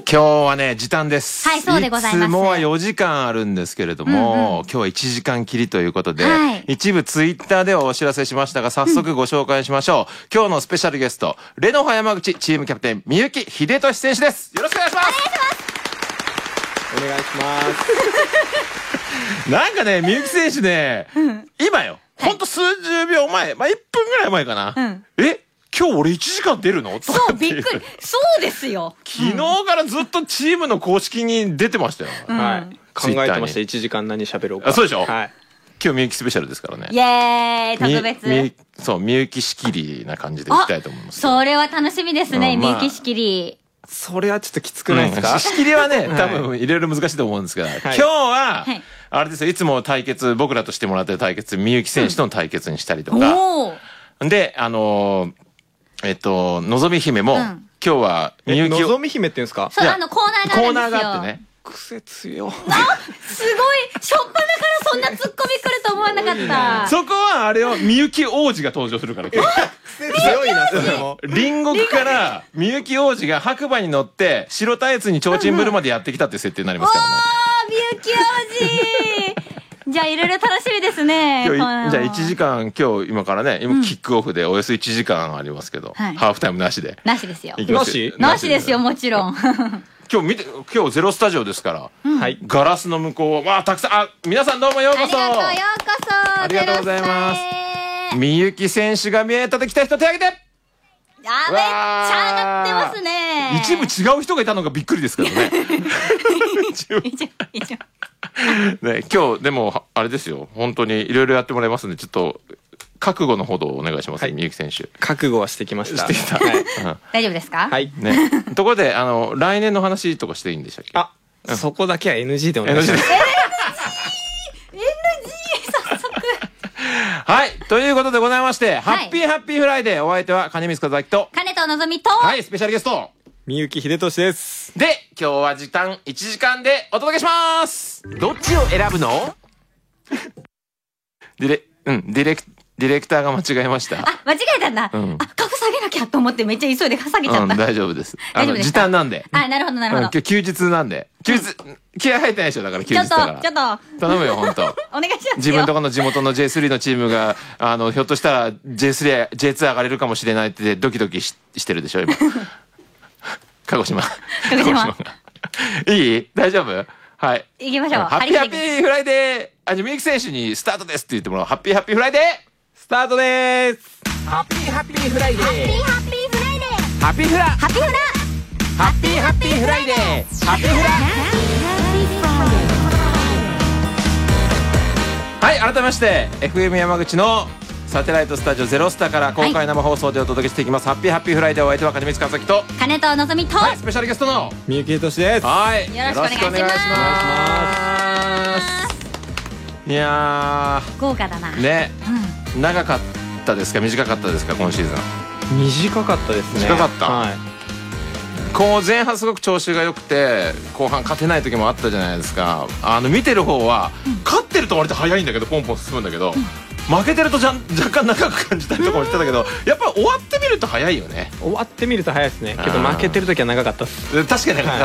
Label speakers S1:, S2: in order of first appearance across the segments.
S1: 今日はね時短です。
S2: はい、そうでございます。
S1: いつもは4時間あるんですけれども、今日は1時間きりということで、一部ツイッターではお知らせしましたが、早速ご紹介しましょう。今日のスペシャルゲスト、レノファ山口チームキャプテン、みゆき秀俊選手です。よろしくお願いします。
S3: お願いします。
S1: なんかね、みゆき選手ね、今よ、ほんと数十秒前、1分ぐらい前かな。今日俺1時間出るの？
S2: そう、びっくり。そうですよ。
S1: 昨日からずっとチームの公式に出てましたよ。
S3: はい。考えてました。1時間何喋ろうか。
S1: そうでしょ？
S3: はい。
S1: 今日みゆきスペシャルですからね。
S2: イエーイ、特別。
S1: そう、みゆき仕切りな感じでいきたいと思います。
S2: それは楽しみですね、みゆき仕切り。
S3: それはちょっときつくないですか？
S1: 仕切りはね、多分いろいろ難しいと思うんですが、今日は、あれですよ、いつも対決、僕らとしてもらってる対決、みゆき選手との対決にしたりとか。で、のぞみ姫も、今日は
S3: みゆきのぞみ姫って言うんですか？
S2: そう、コーナーがあるんですよ。
S1: コーナーがあってね。
S3: 癖強。
S2: すごい、しょっぱなからそんなツッコミ来ると思わなかった。
S1: そこはあれをみゆき王子が登場するから。
S3: 癖強いな、それも。
S1: 隣国からみゆき王子が白馬に乗って白タイツに提灯ブルまでやってきたっていう設定になりますからね。
S2: みゆき王子。じゃあいろいろ楽しみですね。
S1: じゃあ1時間今日今からね、今キックオフでおよそ1時間ありますけど、ハーフタイムなしで。
S2: なしですよ。
S1: なし？
S2: なしですよ、もちろん。
S1: 今日ゼロスタジオですから、ガラスの向こう、わあたくさん、皆さんどうもようこそ。
S2: ありがとうございます。
S1: みゆき選手が見えたと来た人手挙げて。
S2: めっちゃ上がってますね。
S1: 一部違う人がいたのがびっくりですけどね。ね、今日でもあれですよ、本当にいろいろやってもらいますんで、ちょっと覚悟のほどお願いします。みゆき選手。
S3: 覚悟はしてきました。
S1: してきた。
S2: 大丈夫ですか？
S3: はい。
S1: ね。ところで来年の話とかしていいんでしたっけ？
S3: あ、そこだけは NG でお願いします。
S2: NG 早速。
S1: はい、ということでございまして、ハッピーフライデー、お相手は金光和明と
S2: 金藤のぞみと、
S1: はい、スペシャルゲスト
S3: みゆき秀俊です。
S1: で、今日は時間1時間でお届けします。どっちを選ぶの？ディレクターが間違えました。
S2: 間違えたんだ。格下げなきゃと思ってめっちゃ急いで下げちゃった。
S1: 大丈夫です。時短なんで。
S2: なるほどなるほど。
S1: 今日休日なんで。気合入ってないでしょ、だから休日だから。
S2: ちょっと。
S1: 頼むよ、本当。
S2: お願いしますよ。
S1: 自分とこの地元の J3 のチームが、ひょっとしたら J2 上がれるかもしれないってドキドキしてるでしょ、今。鹿児島。いい？大丈夫？はい。
S2: 行きましょう。
S1: ハッピーフライデー。じゃあみゆき選手にスタートですって言ってもらおう。ハッピーフライデー。
S3: スタートでーす。
S1: ハッピーフライデー。
S2: ハッピーフライデー。
S1: ハッピーフラ。ハッピーフラ。ハッピーフライデー。ハッピーフラ。はい、改めまして FM 山口のサテライトスタジオゼロスタから公開生放送でお届けしていきます。ハッピーフライデー、お相手は金光和樹と
S2: 金藤のぞみと、
S1: スペシャルゲストの
S3: みゆき秀俊です。
S1: はい、
S2: よろしくお願いします。
S1: いや
S2: ー、豪華だな
S1: ね。長かったですか短かったですか、今シーズン？
S3: 短かったですね。
S1: 短かった。
S3: はい。
S1: こう前半すごく調子が良くて後半勝てない時もあったじゃないですか。見てる方は勝ってると割と早いんだけどポンポン進むんだけど、負けてると若干長く感じたりとかもしてたけど、やっぱり終わってみると早いよね。
S3: 終わってみると早いですね。けど負けてる時は長かったです。
S1: 確かに長かった。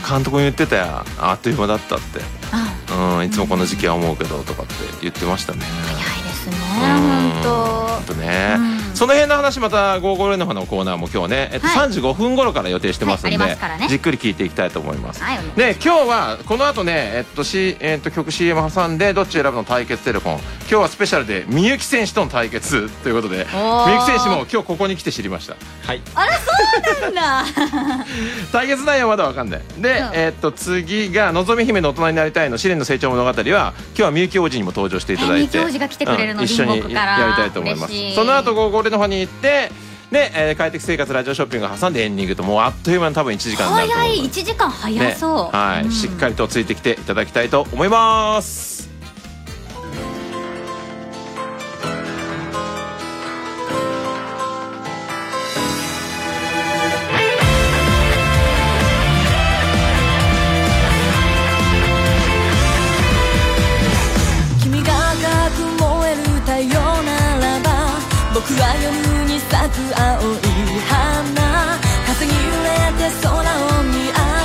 S1: 監督も言ってたよ、あっという間だったって。いつもこの時期は思うけどとかって言ってましたね。
S2: 早いですね、本当
S1: ね。その辺の話またゴーゴーレノファのコーナーも今日ね、35分頃から予定してますんで、じっくり聞いていきたいと思います。で、今日はこの後ね、曲 CM 挟んでどっち選ぶの対決テレフォン、今日はスペシャルでみゆき選手との対決ということで、みゆき選手も今日ここに来て知りました。
S3: はい。
S2: あら、そうなんだ。
S1: 対決内容まだわかんない。で、次がのぞみ姫の大人になりたいの試練の成長物語は、今日はみゆき王子にも登場していただいて、
S2: みゆき王子が来てくれるの、
S1: 一緒にやりたいと思います。その後ゴーゴーレノファに行って、で、快適生活ラジオショッピングを挟んでエンディングと、もうあっという間に多分1時間になると思います。
S2: 早い、1時間早そう。
S1: はい、しっかりとついてきていただきたいと思います。
S4: 僕は夜に咲く青い花、風に揺れて空を見上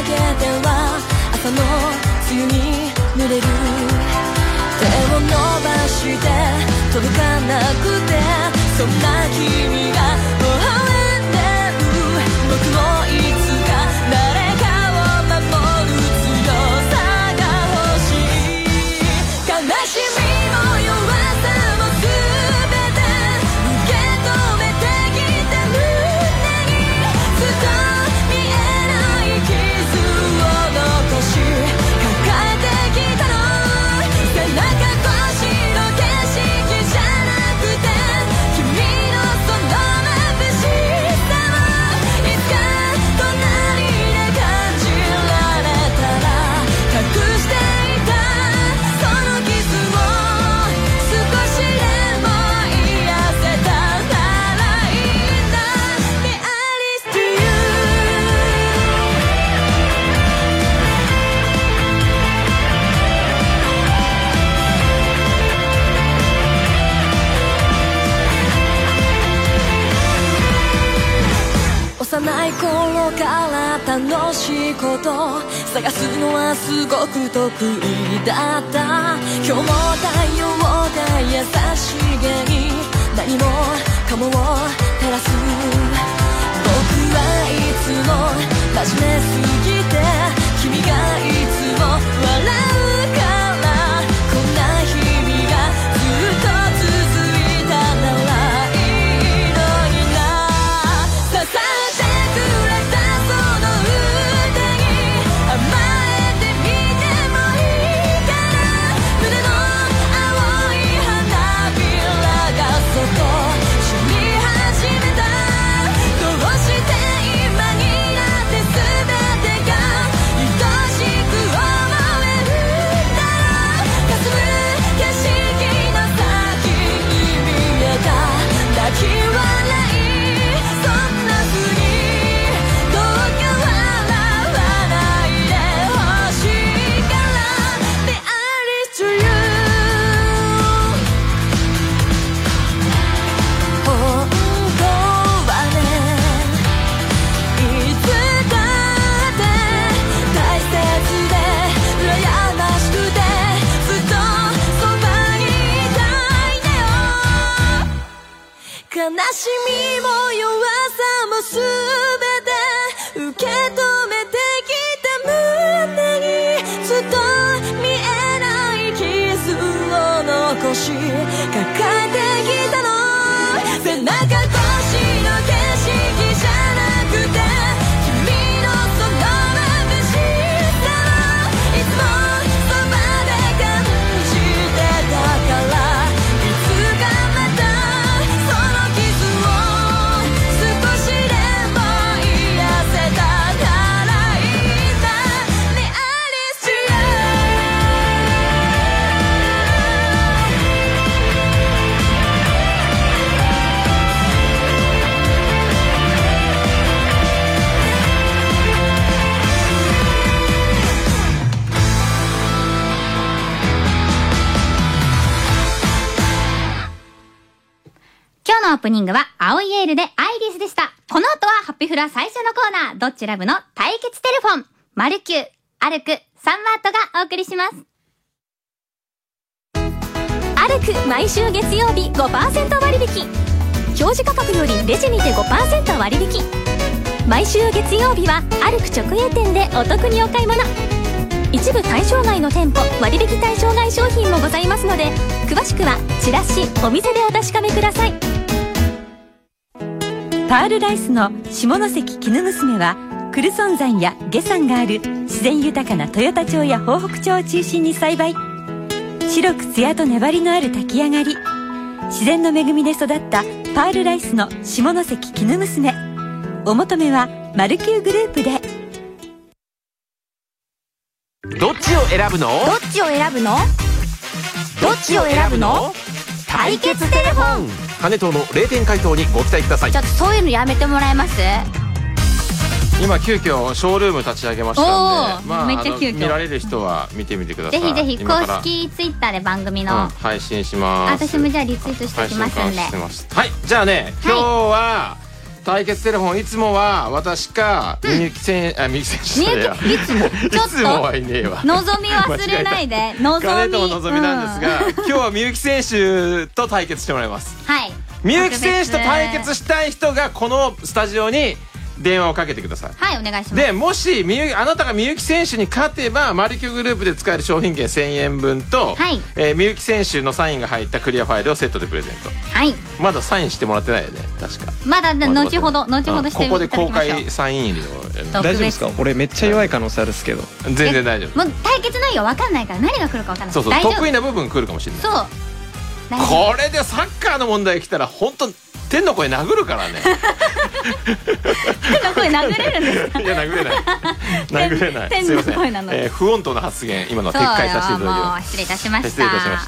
S4: 届かなくて、そんな君が微笑んでる。僕もいつか誰かを守る強さが欲しい。悲しみも弱さも全て受け止めてきて、胸にずっと見えない傷を残し抱えてきたの。背中越しの景色じゃなくて、君のその眩しさをいつか隣で感じられたら、隠していたその傷を少しでも癒せたならいいんだ。The Alice to you。幼い頃から楽しいこと探すのはすごく得意だった。今日も太陽が優しげに何もかもを照らす。僕はいつも真面目すぎて、君がいつも笑うから、こんな日々がずっと続いたならいいのにな。支えてくれたその腕に甘えてみてもいいから、胸の青い花びらがそっと散り始めた。どうして今になって全てが愛しく思えるんだろう。霞む景色の先に見えた泣き笑い、そんな風にどうか笑わないでほしいから。 The Alice to you。 本当はね、いつだって大切で羨ましくて、ずっとそばにいたいんだよ。悲しみも弱さもすべて受け止めてきた胸に、ずっと見えない傷を残し抱えてきたの。背中越しの景色じゃなくて、君のその眩しさをいつもそばで感じてたから、いつかまたその傷を少しでも癒せたならいいんだ。 The Alice to you。
S2: 今日のオープニングは青いエールでアイリスでした。この後はハッピフラ最初のコーナー、どっちラブの対決テレフォン、マルキュー、歩く、サンマートがお送りします。歩く毎週月曜日 5% 割引。表示価格よりレジにて 5% 割引。毎週月曜日は歩く直営店でお得にお買い物。一部対象外の店舗、割引対象外商品もございますので、詳しくはチラシ、お店でお確かめください。
S5: パールライスの下関絹娘は、クルソン山や下山がある自然豊かな豊田町や豊北町を中心に栽培。白く艶と粘りのある炊き上がり、自然の恵みで育ったパールライスの下関絹娘。お求めはマルキューグループで。
S1: どっちを選ぶの？
S2: どっちを選ぶの？どっちを選ぶの？対決テレフォン。
S1: 金藤の0点回答にご期待ください。
S2: ちょっとそういうのやめてもらえます？
S1: 今急遽ショールーム立ち上げましたんで、
S2: めっちゃ急遽
S1: 見られる人は見てみてください。
S2: ぜひぜひ公式ツイッターで番組の、
S1: 配信します。
S2: 私もじゃあリツイートしておきますんで。
S1: はい、じゃあね、今日は対決テレフォンいつもは私かみゆき選手、みゆき選手だよ。いつもはいねえわ。
S2: のぞみ忘れないで。のぞみ。
S1: 金友のぞみなんですが、今日はみゆき選手と対決してもらいます。
S2: はい。
S1: みゆき選手と対決したい人がこのスタジオに電話をかけてください。
S2: はい、お願いします。
S1: でもしあなたがみゆき選手に勝てばマルキュグループで使える商品券1000円分と、
S2: はい、
S1: みゆき選手のサインが入ったクリアファイルをセットでプレゼント。
S2: はい。
S1: まだサインしてもらってないよね、確か。
S2: まだ後ほどしてみていただきましょう。
S1: ここで公開サイン入りを。
S3: 大丈夫ですか？俺めっちゃ弱い可能性あるんですけど。
S1: 全然大丈夫。
S2: もう対決内容わかんないから何が来るかわかんない。
S1: そうそう、得意な部分来るかもしれない。
S2: そう。
S1: これでサッカーの問題来たら本当天の声殴るからね。
S2: 天の声殴れるんですか？
S1: いや殴れない殴れない。
S2: 天の声なの。
S1: 不穏当な発言今のは撤回させていただきます。
S2: 失礼いたしました。
S1: 失礼いたしました。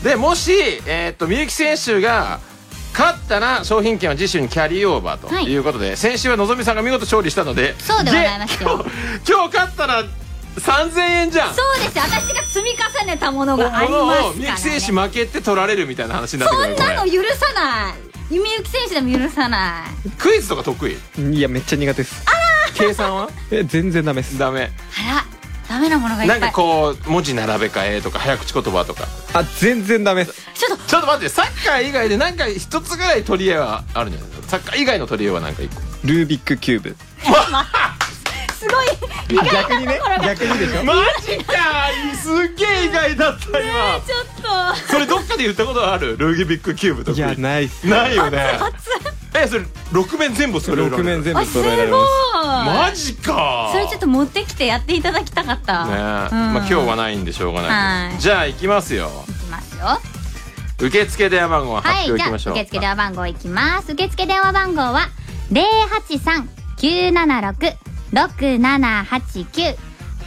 S1: でもしみゆき選手が勝ったら商品券は次週にキャリーオーバーということで、先週はのぞみさんが見事勝利したので、
S2: そうでございますよ。
S1: 今日勝ったら3000円じゃん。
S2: そうですよ。私が積み重ねたものがありますからね。
S1: みゆき選手負けて取られるみたいな話になってくる。
S2: そんなの許さない。みゆき選手でも許さない。
S1: クイズとか得意？
S3: いやめっちゃ苦手です。
S1: 計算は？
S3: 全然ダメです。
S1: ダメ。
S2: あら、ダメなものがいっぱい。
S1: なんかこう文字並べ替えとか早口言葉とか。
S3: 全然ダメです。
S2: ちょっ
S1: と待って、サッカー以外でなんか一つぐらい取り柄はあるんじゃないですか？サッカー以外の取り柄はなんか一個。
S3: ルービックキューブ。
S2: すごい意外なところが。
S3: 逆にでしょ。
S1: マジか、すっげえ意外だった今。
S2: ちょっと
S1: それどっかで言ったことある？ルービックキューブとか。
S3: いやないっす。
S1: ないよね。それ6面全部揃えられる。
S3: 6面全部揃えられます。
S1: マジか。
S2: それちょっと持ってきてやっていただきたかったね。
S1: まあ今日はないんでしょうがない。じゃあ行きますよ。
S2: 行きますよ。
S1: 受付電話番号発表いきましょう。
S2: 受付電話番号いきます。受付電話番号は083-976-6789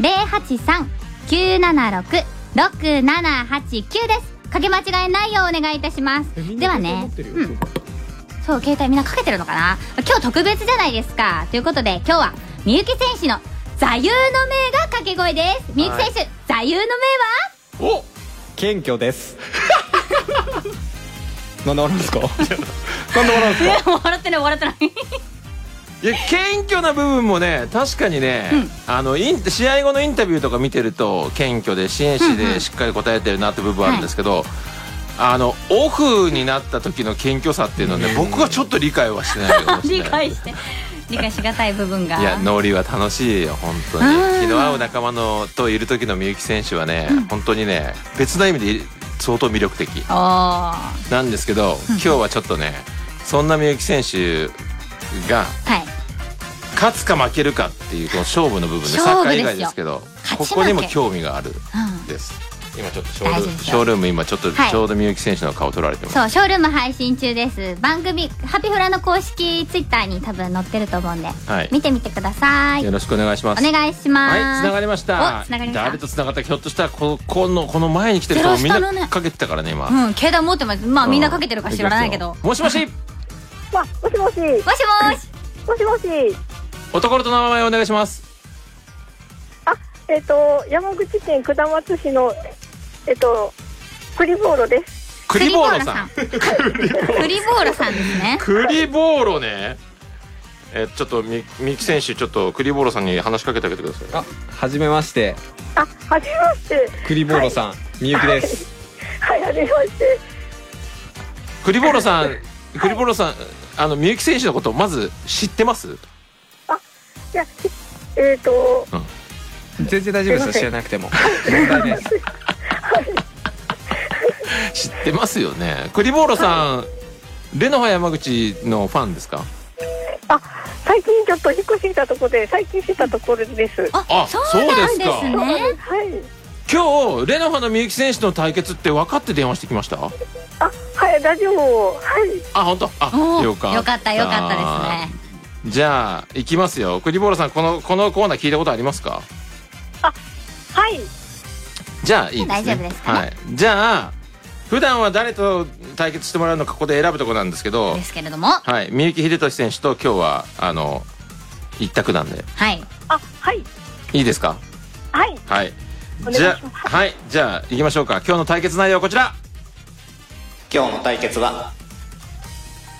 S2: 083-976-6789です。かけ間違いないようお願いいたします。ではね、そう、携帯みんなかけてるのかな。今日特別じゃないですか。ということで今日はみゆき選手の座右の銘が掛け声です。みゆき選手、座右の銘は？
S3: 謙虚です。なんで笑うんですか？なんで笑うんですか？
S2: 笑ってない笑ってない。
S1: いや、謙虚な部分もね、確かにね、試合後のインタビューとか見てると謙虚で支援士でしっかり答えてるなって部分あるんですけど、オフになった時の謙虚さっていうのはね、僕はちょっと理解はしてないかもしれない。
S2: 理解しがたい部分が。
S1: いや、ノーリーは楽しいよ本当に。気の合う仲間といる時のみゆき選手はね、本当にね、別な意味で相当魅力的なんですけど、今日はちょっとね、そんなみゆき選手が勝つか負けるかっていうこの勝負の部分で、サッカー以外ですけど、ここにも興味があるんです。今ちょっとショールーム今ちょっとちょうどみゆき選手の顔撮られてます。
S2: そう、ショールーム配信中です。番組ハピフラの公式ツイッターに多分載ってると思うんで、見てみてください。
S1: よろしくお願いします。
S2: お願いします。
S1: はい、つながりました。誰とつながった？ひょっとしたらこの前に来てる人みんなかけてたからね今。
S2: 携帯持ってます。まあみんなかけてるか知らないけど。
S1: もしもし。
S6: もしもし。もしもし。もしもし。
S1: おところと名前お願いします。
S6: 山口県下松市のクリボーロです。
S1: クリボーロさん。
S2: クリボーロさんですね。
S1: クリボーロね。ちょっとみゆき選手、ちょっとクリボーロさんに話しかけてあげてください。
S3: はじめまして。
S6: はじめまして。
S3: クリボーロさん、みゆきです。
S6: はい、はじめまして。
S1: クリボーロさん、みゆき選手のことまず知ってます？
S6: いや、
S3: 全然大丈夫です。知らなくても問題です。
S1: 知ってますよね。クリボーロさん、レノファ山口のファンですか？
S6: 最近ちょっと引っ越してきたところで最近知ったところです。
S2: そうなんですね。はい。
S1: 今日レノファのみゆき選手の対決って分かって電話してきました？
S6: はい、大丈夫。はい。
S1: 本当。よかった
S2: ですね。
S1: じゃあ行きますよ。クリボーロさん、このコーナー聞いたことありますか？
S6: はい。
S1: じゃあいいですね。
S2: 大丈夫ですかね。
S1: はい。じゃあ普段は誰と対決してもらうのかここで選ぶところなんですけど。
S2: ですけれども。
S1: はい。みゆき秀俊選手と今日は一択なんで。
S2: はい。
S6: はい。
S1: いいですか？
S6: はい。
S1: はい。じゃあ行きましょうか。今日の対決内容はこちら。
S7: 今日の対決は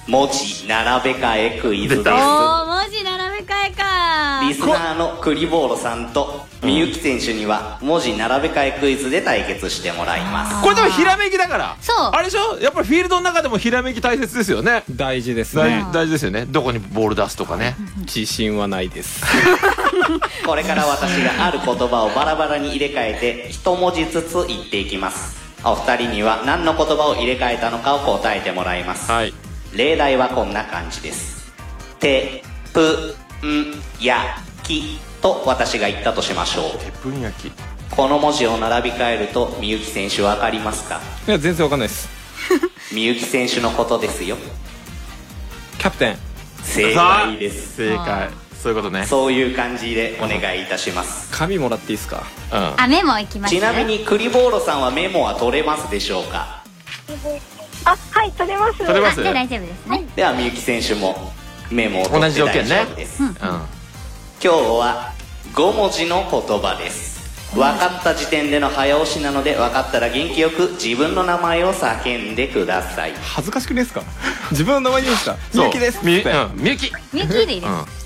S7: 文字並べ替えクイズです。
S8: おー、文字並べ替えか。
S7: リスナーのクリボーロさんとみゆき選手には文字並べ替えクイズで対決してもらいます。
S1: これでもひらめきだから。
S8: そう、
S1: あれでしょ、やっぱりフィールドの中でもひらめき大切ですよね。
S3: 大事ですね。
S1: 大事ですよね。どこにボール出すとかね。
S3: 自信はないです。
S7: これから私がある言葉をバラバラに入れ替えて一文字ずつ言っていきます。お二人には何の言葉を入れ替えたのかを答えてもらいます。
S1: はい。
S7: 例題はこんな感じです。てぷんやきと私が言ったとしましょう。
S1: てぷんやき。
S7: この文字を並び替えるとみゆき選手分かりますか？
S3: いや全然わかんないです。
S7: みゆき選手のことですよ。
S3: キャプテン。
S7: 正解です。
S1: 正解。そういうことね。
S7: そういう感じでお願いいたします。
S3: 紙もらっていいですか？
S8: あ、メモいきますね。
S7: ちなみにクリボーロさんはメモは取れますでしょうか？
S6: あ、はい、取れます。
S1: 取れます。
S8: じゃあ大丈夫ですね。
S7: ではみゆき選手もメモを取って大丈夫です。今日は5文字の言葉です。分かった時点での早押しなので、分かったら元気よく自分の名前を叫んでください。
S3: 恥ずかしくないですか？自分の名前言うんですか？みゆきです。
S1: みゆき。
S8: みゆきでいいです。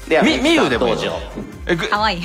S7: では
S1: みゆでも
S7: 登場。
S8: かわいい。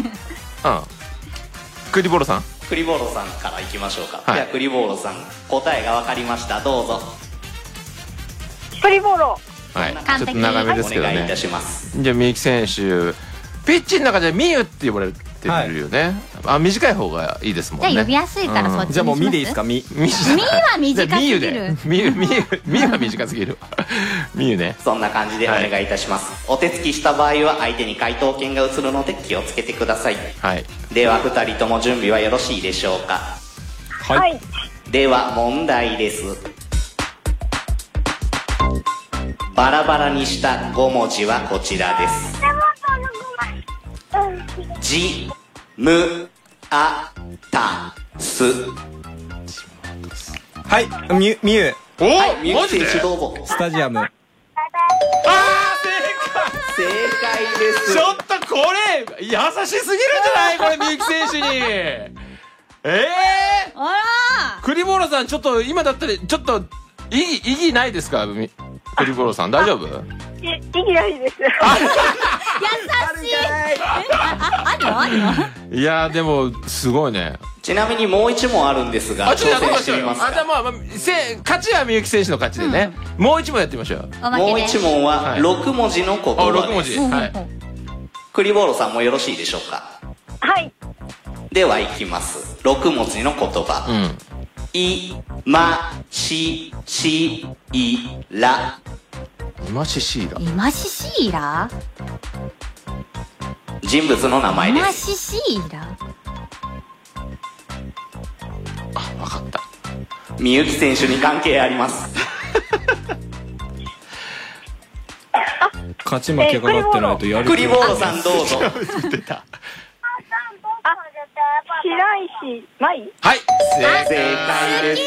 S1: クリボーロさん。
S7: クリボーロさんからいきましょうか。ではクリボーロさん、答えが分かりました。どうぞ。
S6: クリボーロ。
S1: はい。ちょっと長めですけどね。
S7: お願いいたします。
S1: じゃあみゆき選手、ピッチの中でみゆって呼ばれてるよね。あ、短い方がいいですもんね。
S8: じゃあ呼びやすいからそっちにします。
S3: じゃあもうみでいいですか？み
S8: は短すぎる。
S1: みゆは短すぎる。みゆね。
S7: そんな感じでお願いいたします。お手つきした場合は相手に回答権が移るので気をつけてください。
S1: はい。
S7: では2人とも準備はよろしいでしょうか？
S6: はい。
S7: では問題です。バラバラにした5文字はこちらです。じ、む、あ、た、す。
S3: はい、みゆ。
S1: お
S7: はい、みゆき選手どうぞ。
S3: スタジアム。
S1: あー、
S7: 正解です。
S1: ちょっとこれ優しすぎるんじゃない？これみゆき選手に。
S8: あら。
S1: クリボーロさん、ちょっと今だったらちょっと意義ないですか？クリボーロさん大丈夫？
S6: 意義ないです。
S8: 優しい。あるの？
S1: いやでもすごいね。
S7: ちなみにもう1問あるんですが、挑戦してみますか？
S1: じゃあまあ勝ちはみゆき選手の勝ちでね。もう1問やってみましょう。
S7: もう1問は6文字の言葉です。6文字。はい。クリボーロさんもよろしいでしょうか？
S6: はい。
S7: ではいきます。6文字の言葉。いまししいら。
S1: いまししいら。
S8: いまししいら？
S7: 人物の名前です。
S8: いまししいら。
S1: あ、わかった。
S7: みゆき選手に関係あります。
S3: 勝ち負けがかってないとやる。
S7: クリボーロさんどうぞ。
S1: 出た。
S6: 白石舞。
S1: はい。
S7: 正解です。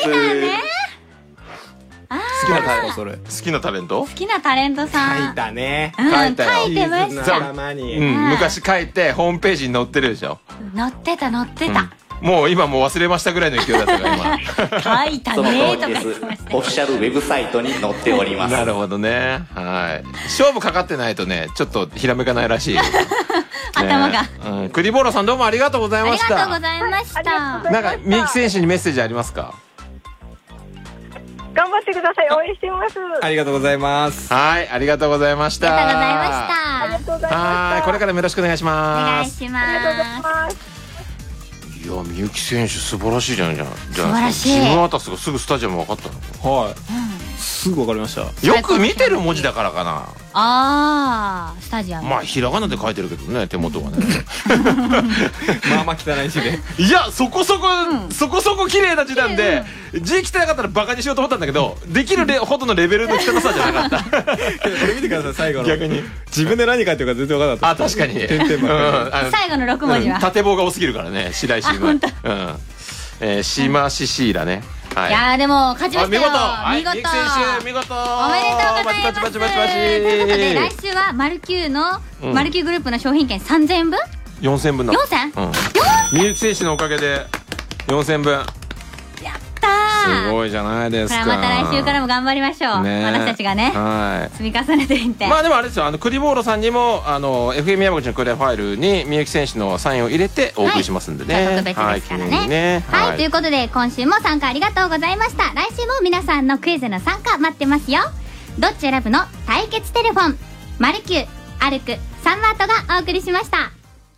S3: 好きなタレントそれ。
S1: 好きなタレント？
S8: 好きなタレントさん。
S3: 書いたね。
S1: 書いたよ。
S8: 書いてました。
S1: 昔書いてホームページに載ってるでしょ。
S8: 載ってた。
S1: もう今もう忘れましたぐらいの勢いだったから
S8: 今。書いたねとか言ってました。
S7: オフィシャルウェブサイトに載っております。
S1: なるほどね。はい。勝負かかってないとね、ちょっとひらめかないらしい。
S8: 頭が。
S1: クリボーロさんどうもありがとうございました。
S8: ありがとうございました。
S1: なんかみゆき選手にメッセージありますか？
S6: 頑張ってください。応援してます。
S3: ありがとうございます。
S1: はい、ありがとうございました。
S6: ありがとうございました。
S1: はい、これからもよろしくお願いします。
S8: お願いします。
S6: ありがとうございます。
S1: いや、みゆき選手素晴らしいじゃん。じゃあ
S8: 素晴らしい。
S1: ジムアタスがすぐスタジアム分かったの？
S3: はい。すぐ分かりました。
S1: よく見てる文字だからかな。
S8: ああ、スタジアム。
S1: まあひらがなで書いてるけどね、手元はね。
S3: まあまあ汚い字で。
S1: いや、そこそこ綺麗な字なんで、字汚かったらバカにしようと思ったんだけど、できるほどのレベルの汚さじゃなかった。
S3: これ見てください、最後の。
S1: 逆に
S3: 自分で何書いてるか全然分からなかった。
S1: あ、確かに。
S8: 最後の6文字は
S1: 縦棒が多すぎるからね、白石は。しまししいらね。
S8: いやでも勝ちましたよ。
S1: 見事。見事。
S8: おめでとうございます。ということで来週はマルキューグループの商品券3000円分
S1: ？4000分だ。
S8: 4000？
S1: みゆき選手のおかげで4000分。
S8: やったー。
S1: すごいじゃないですか。
S8: これはまた来週からも頑張りましょう、私たちがね、積み重ねていって。ま
S1: あでもあれですよ、クリボーロさんにもFM 山口のクリアファイルにみゆき選手のサインを入れてお送りしますんでね、
S8: 特別ですからね。はい、ということで今週も参加ありがとうございました。来週も皆さんのクイズの参加待ってますよ。どっち選ぶの対決テレフォン、マルキュー、アルク、サンマートがお送りしました。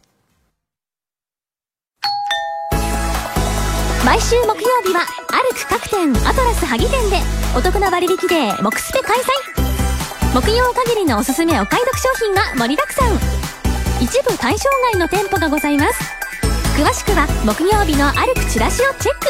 S2: 毎週木曜日はアルク各店アトラス萩店でお得な割引でモクスペ開催。木曜限りのおすすめお買い得商品が盛りだくさん。一部対象外の店舗がございます。詳しくは木曜日のアルクチラシをチェック。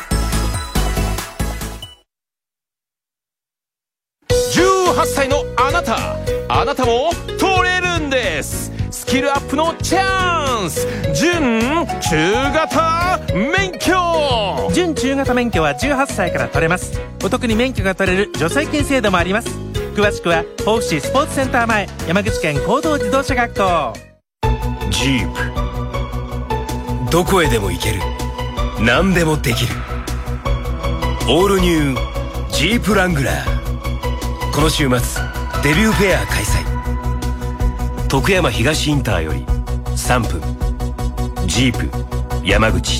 S1: 18歳のあなたも取れるんです。スキルアップのチャンス。準中型免許。
S9: 準中型免許は18歳から取れます。お得に免許が取れる助成金制度もあります。詳しくは甲府市スポーツセンター前、山口県公道自動車学校。
S10: ジープ、どこへでも行ける、何でもできる。オールニュージープラングラー。この週末デビューフェア開催。徳山東インターより3分。ジープ山口。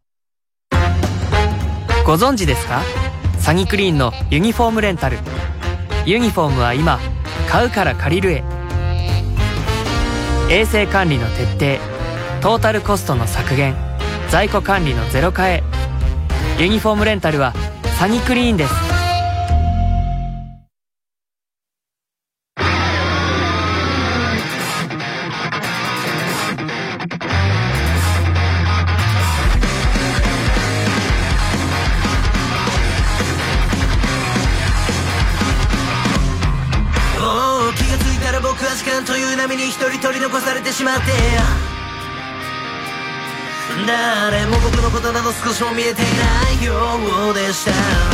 S11: ご存知ですか？サニクリーンのユニフォームレンタル。ユニフォームは今買うから借りるへ。衛生管理の徹底、トータルコストの削減、在庫管理のゼロ化へ。ユニフォームレンタルはサニクリーンです。
S12: 一人取り残されてしまって、誰も僕のことなど少しも見えていないようでした。い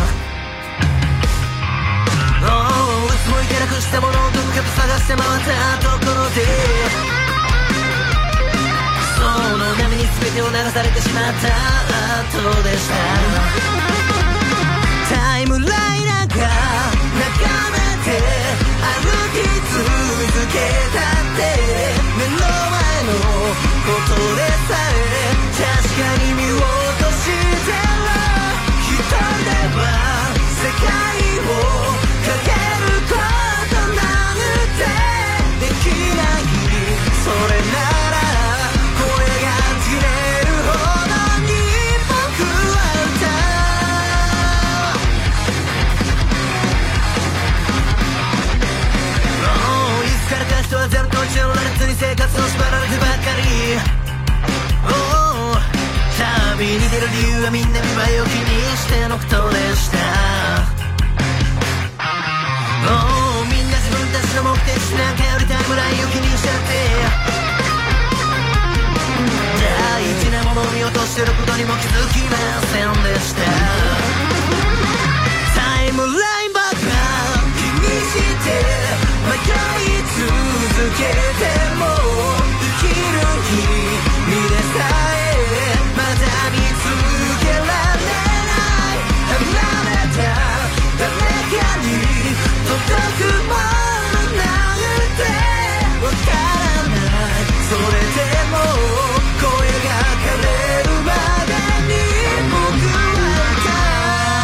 S12: つもいけなくしたものをどこかと探して回ったところで、その波に全てを流されてしまった後でした。タイムラインなんか眺めて歩き続けたって、目の前のことでさえ確かに見落としてる。一人では世界を変えることなんてできない。それなら声が切れるほどに僕は歌う。いつからか人はゼロと1の羅列に生活を縛られてばっかり。旅に出る理由はみんな見栄えを気にしてのことでした。みんな自分たちの目的地なんかよりタイムラインを気にしちゃって、大事なものを見落としてることにも気づきませんでした。タイムラインばっか気にして迷い続けても生きる君でさえまだ見つけられない。離れた誰かに届くものなんてわからない。それでも声が枯れるまでに僕は歌う。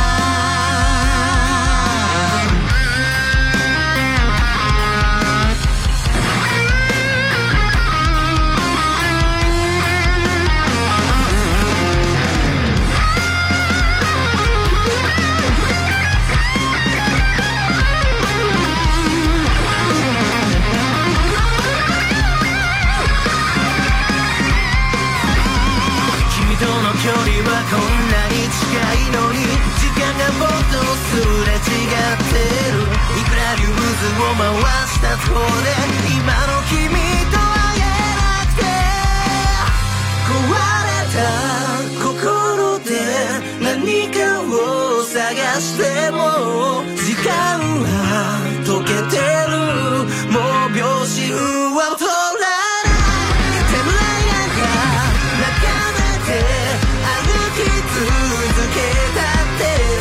S12: 距離はこんなに近いのに時間がもっとすれ違ってる。いくらリューズを回したところで今の君と会えなくて、壊れた心で何かを探しても時間は溶けてる。もう拍子は取らない。手ぶらいなんか眺めて続けたって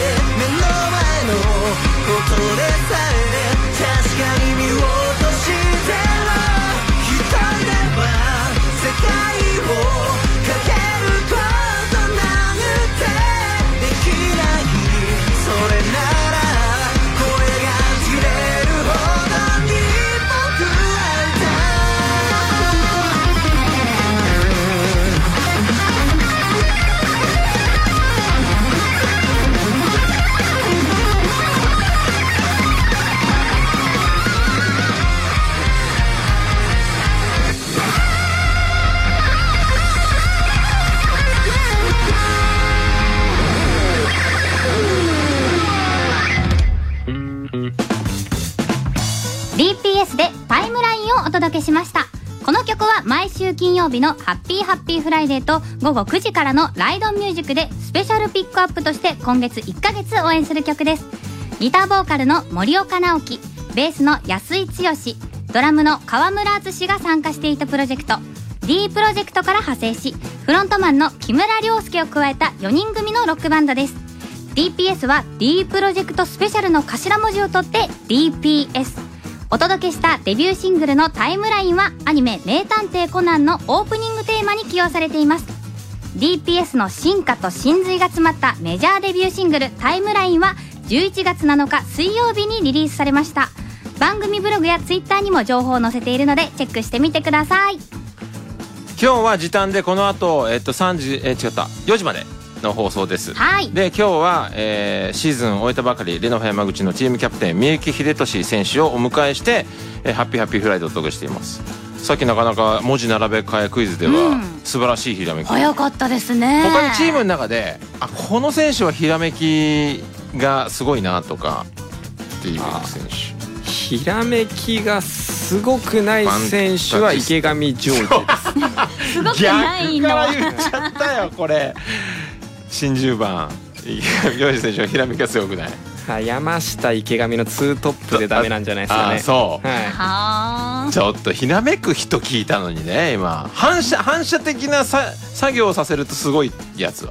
S8: お届けしました。この曲は毎週金曜日のハッピーハッピーフライデーと午後9時からのライドミュージックでスペシャルピックアップとして今月1ヶ月応援する曲です。ギターボーカルの森岡直樹、ベースの安井剛、ドラムの川村敦が参加していたプロジェクト D プロジェクトから派生し、フロントマンの木村良介を加えた4人組のロックバンドです。 DPS は D プロジェクトスペシャルの頭文字を取って DPS。お届けしたデビューシングルのタイムラインはアニメ名探偵コナンのオープニングテーマに起用されています。 DPS の進化と真髄が詰まったメジャーデビューシングルタイムラインは11月7日水曜日にリリースされました。番組ブログやツイッターにも情報を載せているのでチェックしてみてください。
S1: 今日は時短でこの後、4時までの放送です。
S8: はい。
S1: で今日は、シーズン終えたばかりレノファ山口のチームキャプテン三幸秀俊選手をお迎えして、ハッピーハッピーフライデーをお届けしています。さっきなかなか文字並べ替えクイズでは、素晴らしいひらめき。
S8: 早かったですね。
S1: 他にチームの中でこの選手はひらめきがすごいなとかっていう選手、
S3: ひらめきがすごくない選手は池上ジョージです
S8: すごくないの。
S1: 逆から言っちゃったよこれ。新10番池上ジョージ選手はひらめきがすごくない。
S3: 山下池上のツートップでダメなんじゃないですかね。
S1: そう、
S8: は
S1: ちょっとひらめく人聞いたのにね。今反射的な作業をさせるとすごいやつは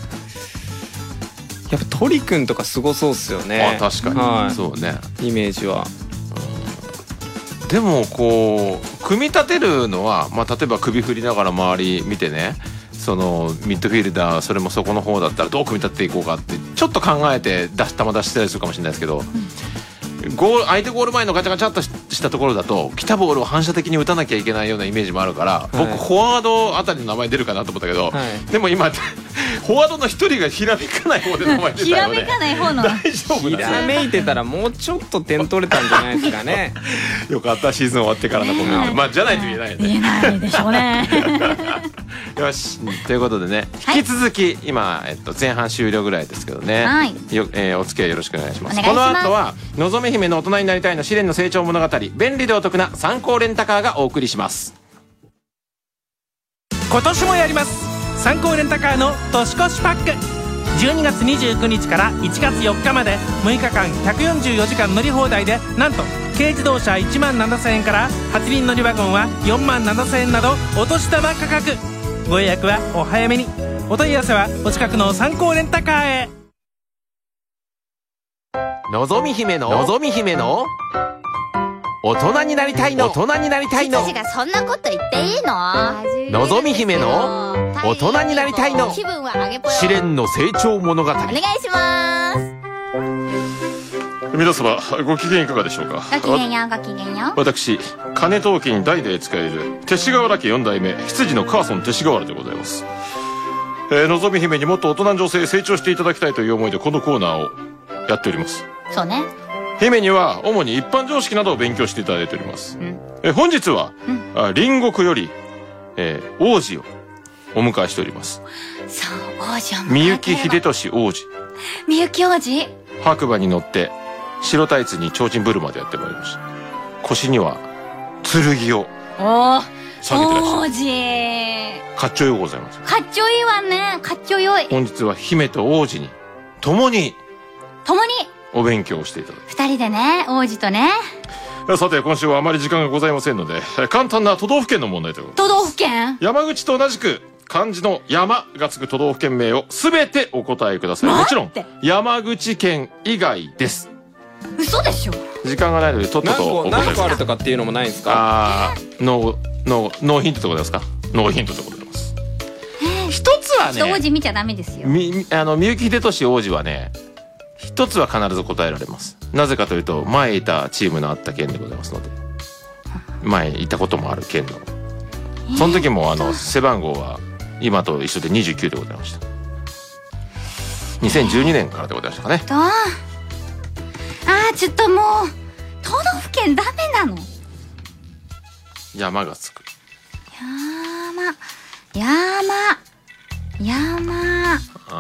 S3: やっぱ鳥くんとかすごそうっすよね。
S1: 確かに、そうね、
S3: イメージは。
S1: でもこう組み立てるのは、例えば首振りながら周り見てね、そのミッドフィルダーそれもそこの方だったらどう組み立てていこうかってちょっと考えて球出したりするかもしれないですけど、相手ゴール前のガチャガチャっとしたところだと来たボールを反射的に打たなきゃいけないようなイメージもあるから、僕フォワードあたりの名前出るかなと思ったけど、でも今フォワードの一人がひらめかない方で名前出たので
S8: ひらめかない方の
S1: 大丈夫
S3: ひらめいてたらもうちょっと点取れたんじゃないですかね
S1: よかった、シーズン終わってからのコメント、じゃないと言えないよね。
S8: 言えないでしょうね
S1: よし、ということでね、引き続き今、前半終了ぐらいですけどね、お付き合いよろしくお願いします。この後はのぞみ姫の大人になりたいの試練の成長物語、便利でお得な参考レンタカーがお送りします。
S9: 今年もやります、参考レンタカーの年越しパック。12月29日から1月4日まで6日間144時間乗り放題で、なんと軽自動車1万7000円から8輪乗りワゴンは4万7000円などお年玉価格。ご予約はお早めに。お問い合わせはお近くの参考レンタカーへ。
S1: のぞみ姫の大人になりたいの
S8: 羊がそんなこと言っていいの？
S1: のぞみ姫の大人になりたいの
S8: 気分は上げぽよ。
S1: 試練の成長物語。お
S8: 願いします。
S1: 皆様ご機嫌いかがでしょうか。
S8: ご機嫌よご機嫌よ。
S1: 私金藤家に代々使える勅使河原家4代目羊のカーソン勅使河原でございます。のぞみ姫にもっと大人の女性成長していただきたいという思いでこのコーナーをやっております。
S8: そうね。
S1: 姫には主に一般常識などを勉強していただいております。本日は、隣国より、王子をお迎えしております。
S8: そう、王子を迎えて。
S1: 三幸秀俊王子。
S8: 三幸王子。
S1: 白馬に乗って白タイツに提灯ブルマでやってまいりました。腰には剣を下げてらっしゃる
S8: 王子。
S1: かっちょようございます。
S8: かっちょいいわね。かっちょよい。
S1: 本日は姫と王子に共にお勉強をしていただく。
S8: 二人でね、王子とね。
S1: さて今週はあまり時間がございませんので、簡単な都道府県の問題ということで。
S8: 都道府県？
S1: 山口と同じく漢字の山がつく都道府県名を全てお答えください。もちろん山口県以外です。
S8: 嘘でしょ。
S1: 時間がないのでとっととお答えください。
S3: 何個あるとかっていうのもないんですか？
S1: ノーヒントってことですか？ノーヒントってことでございます。一つはね、
S8: 王子見ちゃダメですよ。
S1: 三幸秀俊王子はね、一つは必ず答えられます。なぜかというと前いたチームのあった県でございますので、前いたこともある県の、その時も背番号は今と一緒で29でございました。2012年からでございましたかね。
S8: ちょっともう都道府県ダメなの。
S1: 山がつく。
S8: 山。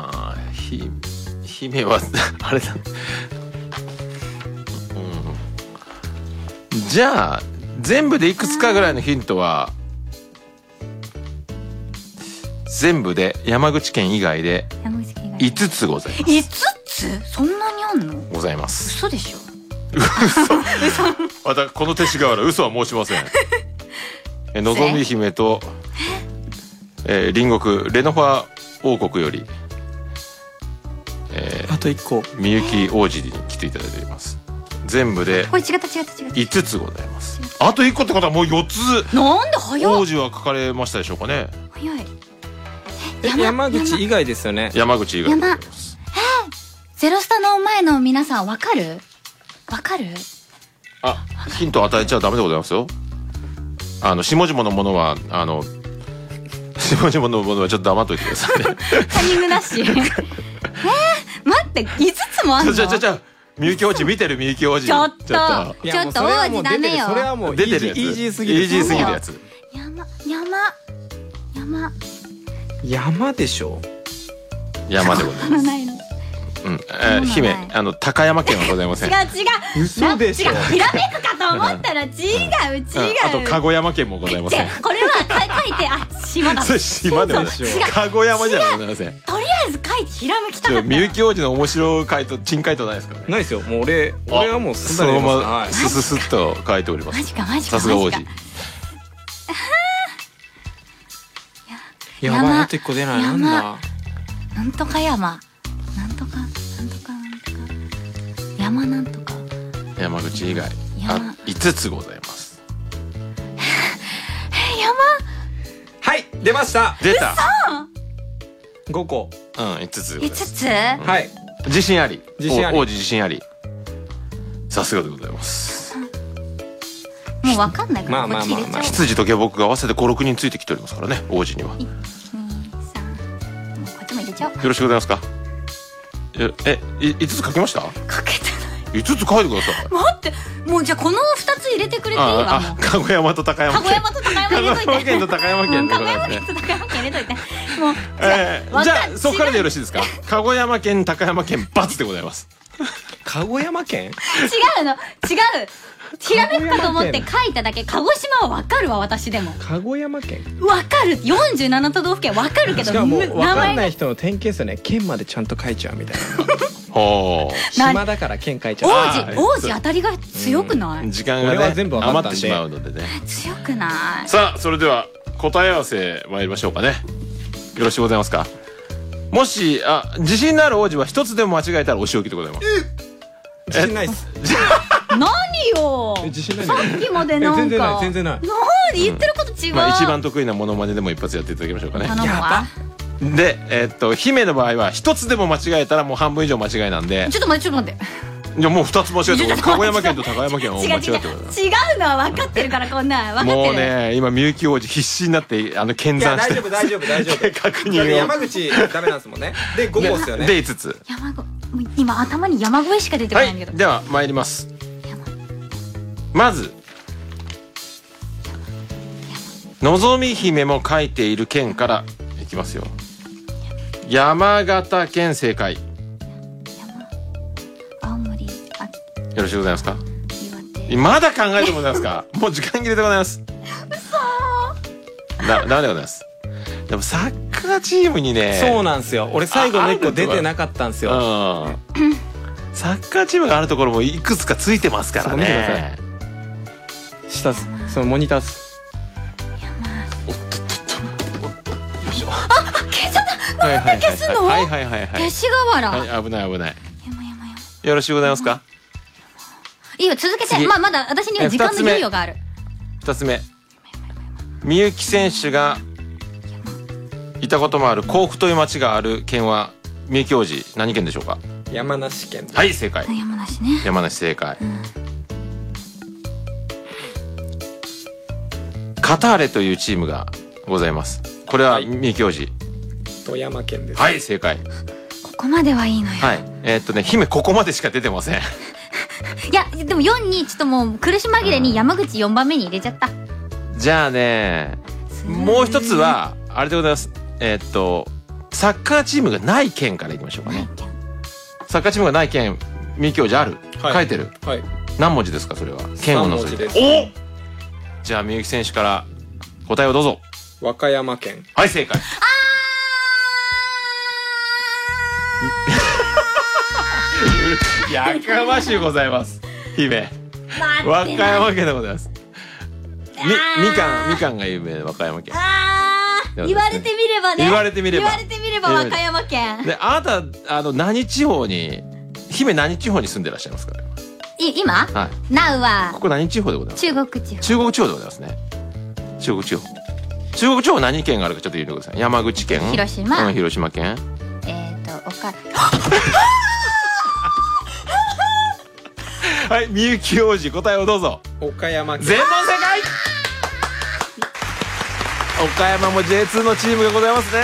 S1: 姫はあれだ。じゃあ全部でいくつかぐらいのヒントは全部で山口県以外で5つございます。
S8: 5つ？そんなにあんの？
S1: ございます。
S8: 嘘でしょ。
S1: 嘘。またこの勅使河原嘘は申しません。のぞみ姫と隣国レノファ王国より
S3: あと1個
S1: みゆき王子に来ていただいております。全部で
S8: これ違った
S1: 5つございます。あと1個ってことはもう4つ。
S8: なんで早っ。
S1: 王子は書かれましたでしょうかね。
S8: 早い。
S3: 山口以外ですよね。
S1: 山口以外。
S8: ゼロスタの前の皆さんわかる？
S1: あ、ヒント与えちゃダメでございますよ。下々のものは下々のものはちょっと黙っといてくださいね。
S8: カンニングなし。待って5つもあんの？
S1: じゃみゆき王子見てるみゆき王子。
S8: ちょっと王子ダメよ。
S3: それはもう
S1: 出てるやつ。
S3: イージーすぎる。
S1: イージーすぎるやつ。
S3: 山でしょ。
S1: 山でございます。姫高山県はございません。
S8: 違う。
S3: 嘘でしょ。
S8: ひらめくかと思ったら違う。
S1: あと加古山県もございません。
S8: これは書いて島だ。
S1: 島でしょ。加古山じゃございません。
S8: とりあえず書いてひらめきたかった。
S1: みゆき王子の面白い回答珍回答ないですか？
S3: ないですよ。もう俺はもう
S1: そのままスッと書いております。
S8: マジか。
S1: さすが王子。
S3: やばい、あと1個出ない。なんだ。
S8: なんとか山。なんとか。山なんとか。
S1: 山口以外5つございます。
S8: 山。
S3: はい、出ました。
S1: 出た。
S3: 5個。
S1: 5つ。
S8: 5つ？
S3: はい。
S1: 自信あり。
S3: 王
S1: 子自信あり。さすがでございます。
S8: もうわかんないから。
S3: まあ
S1: 羊と下僕が合わせて5、6人ついてきておりますからね、王子には。
S8: 1、2、3。もうこっちも入れちゃおう。
S1: よろしくございますか。5つ書きました？
S8: 書けてない。
S1: 5つ書いてください。
S8: 待って、もうじゃあこの2つ入れてくれていいわ。もう
S1: 加古山と高山県。
S8: 加古山と高山入れといて。
S1: 加古山県と高山県でございますね。
S8: 加古山県と高山県入れといて。もう
S1: じゃあそこからでよろしいですか。加古山県高山県×でございます。
S3: 加古山県？
S8: 違う。ひらめくかと思って書いただけ。鹿児島はわかるわ、私でも。
S3: 加古山県
S8: わかる。47都道府県わかるけど、
S3: しかも分かんない人の典型ですよね。県までちゃんと書いちゃうみたいな。島だから県書いちゃう。
S8: 王子当たりが強くない？
S1: 時間がね余ってしまうのでね。
S8: 強くない？
S1: さあそれでは答え合わせ参りましょうかね。よろしくございますか。もし自信のある王子は一つでも間違えたらお仕置きでございます。
S3: 自信ないっす。
S8: 何よ。
S3: 自信ない。
S8: さっきまでなんか
S3: 全然ない。
S8: 何言ってること違う。
S1: 一番得意なモノマネでも一発やっていただきましょうかね。
S8: 頼むわ。
S1: で姫の場合は一つでも間違えたらもう半分以上間違いなんで。
S8: ちょっと待って。
S1: いやもう2つ間違えて、加古山県と高山県を間違えてる。違
S8: うのは分かってるからこんなん分かってる。
S1: もうね今みゆき王子必死になって検算して。
S3: 大丈夫。
S1: 確認を。
S3: 山口ダメなんですもんね。で5個ですよね。
S1: で5つ。
S8: 今頭に山越えしか出てこないんだけど。
S1: では参ります。まずのぞみ姫も書いている県からいきますよ。山形県正解。
S8: 青森。
S1: よろしくございますか。まだ考えてございますか。もう時間切れでございます。嘘。ダメでございます。でもサッカーチームにね。
S3: そうなんですよ。俺最後の1個出てなかったんですよ。
S1: サッカーチームがあるところもいくつかついてますからね。
S3: 下そのモニターす。
S8: 消しちゃった。なんで消すの？消し瓦。
S1: はい危ない。よろしくございますか。
S8: いいよ続けて。まだ私には時間の猶予がある。
S1: 2つ目みゆき選手がいたこともある甲府という町がある県はみゆき王子何県でしょうか。
S3: 山梨県。
S1: はい正解。
S8: 山梨ね。
S1: 山梨正解。カターレというチームがございます。これはみゆき王子。
S3: 富山県です。
S1: はい正解。
S8: ここまではいいのよ。
S1: はい姫ここまでしか出てません。
S8: いやでも4にちょっともう苦し紛れに山口4番目に入れちゃった。
S1: じゃあねもう一つはあれでございます。サッカーチームがない県からいきましょうかね。サッカーチームがない県みゆき王子ある、書いてる、何文字ですかそれは。県を除いて。おじゃあみゆき選手から答えをどうぞ。
S3: 和歌山県。
S1: はい、正解。やかましゅうございます、姫。和歌山県でございます。みかんが有名で和歌山県。
S8: 言われてみればね。
S1: 言われてみれば
S8: 和歌山県。
S1: で、あなた何地方に、姫何地方に住んでらっしゃいますか？
S8: 今？
S1: はい。
S8: ナウは
S1: ここ何地方でございます？
S8: 中国地方。
S1: 中国地方でございますね。中国地方。中国地方何県があるかちょっと言ってください。山口県。
S8: 広島。
S1: 広島県。はい、みゆき王子、答えをどうぞ。
S3: 岡山県。
S1: 全問正解。岡山も J2 のチームがございます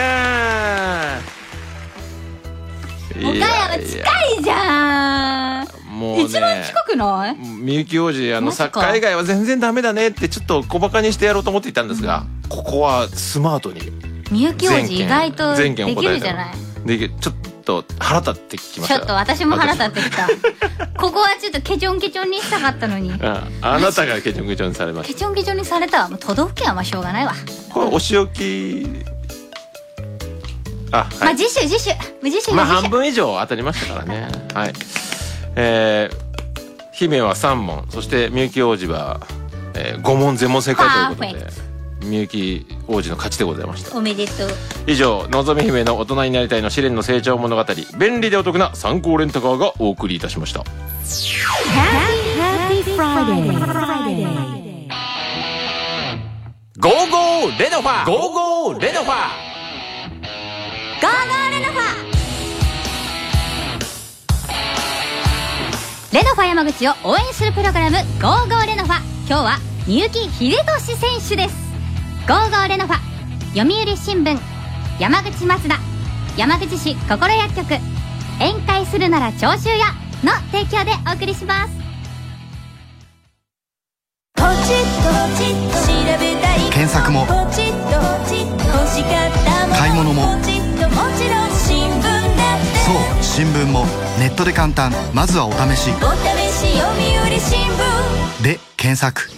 S1: ね。
S8: 岡山近いじゃん。もうね、一番近くない？
S1: みゆき王子、サッカー以外は全然ダメだねってちょっと小バカにしてやろうと思っていたんですが、ここはスマートに
S8: みゆき王子意外とできるじゃない。
S1: で、ちょっと腹立ってきました。
S8: ちょっと私も腹立ってきた。ここはちょっとケチョンケチョンにしたかったのに。
S1: あなたがケチョンケチョンにされました。
S8: ケチョンケチョンにされたわ。もう都道府県はまあしょうがないわ。
S1: これお仕置き。
S8: まあ次週
S1: まあ半分以上当たりましたからね。はい。姫は3問、そしてみゆき王子は5問全問正解ということで。みゆき王子の勝ちでございました。
S8: おめでとう。
S1: 以上、のぞみ姫の大人になりたいの試練の成長物語、便利でお得な参考レンタカーがお送りいたしました。ゴーゴーレノファ、ゴーゴーレノファ、ゴーゴーレノフ
S8: ァ。レノファ山口を応援するプログラム、ゴーゴーレノファ。今日はみゆき秀俊選手です。ゴーゴーレノファ、読売新聞、山口マツダ、山口市心薬局、宴会するなら徴収屋の提供でお送りします。
S13: 検索も買い物も、そう新聞もネットで簡単。まずはお試し読売新聞で検索。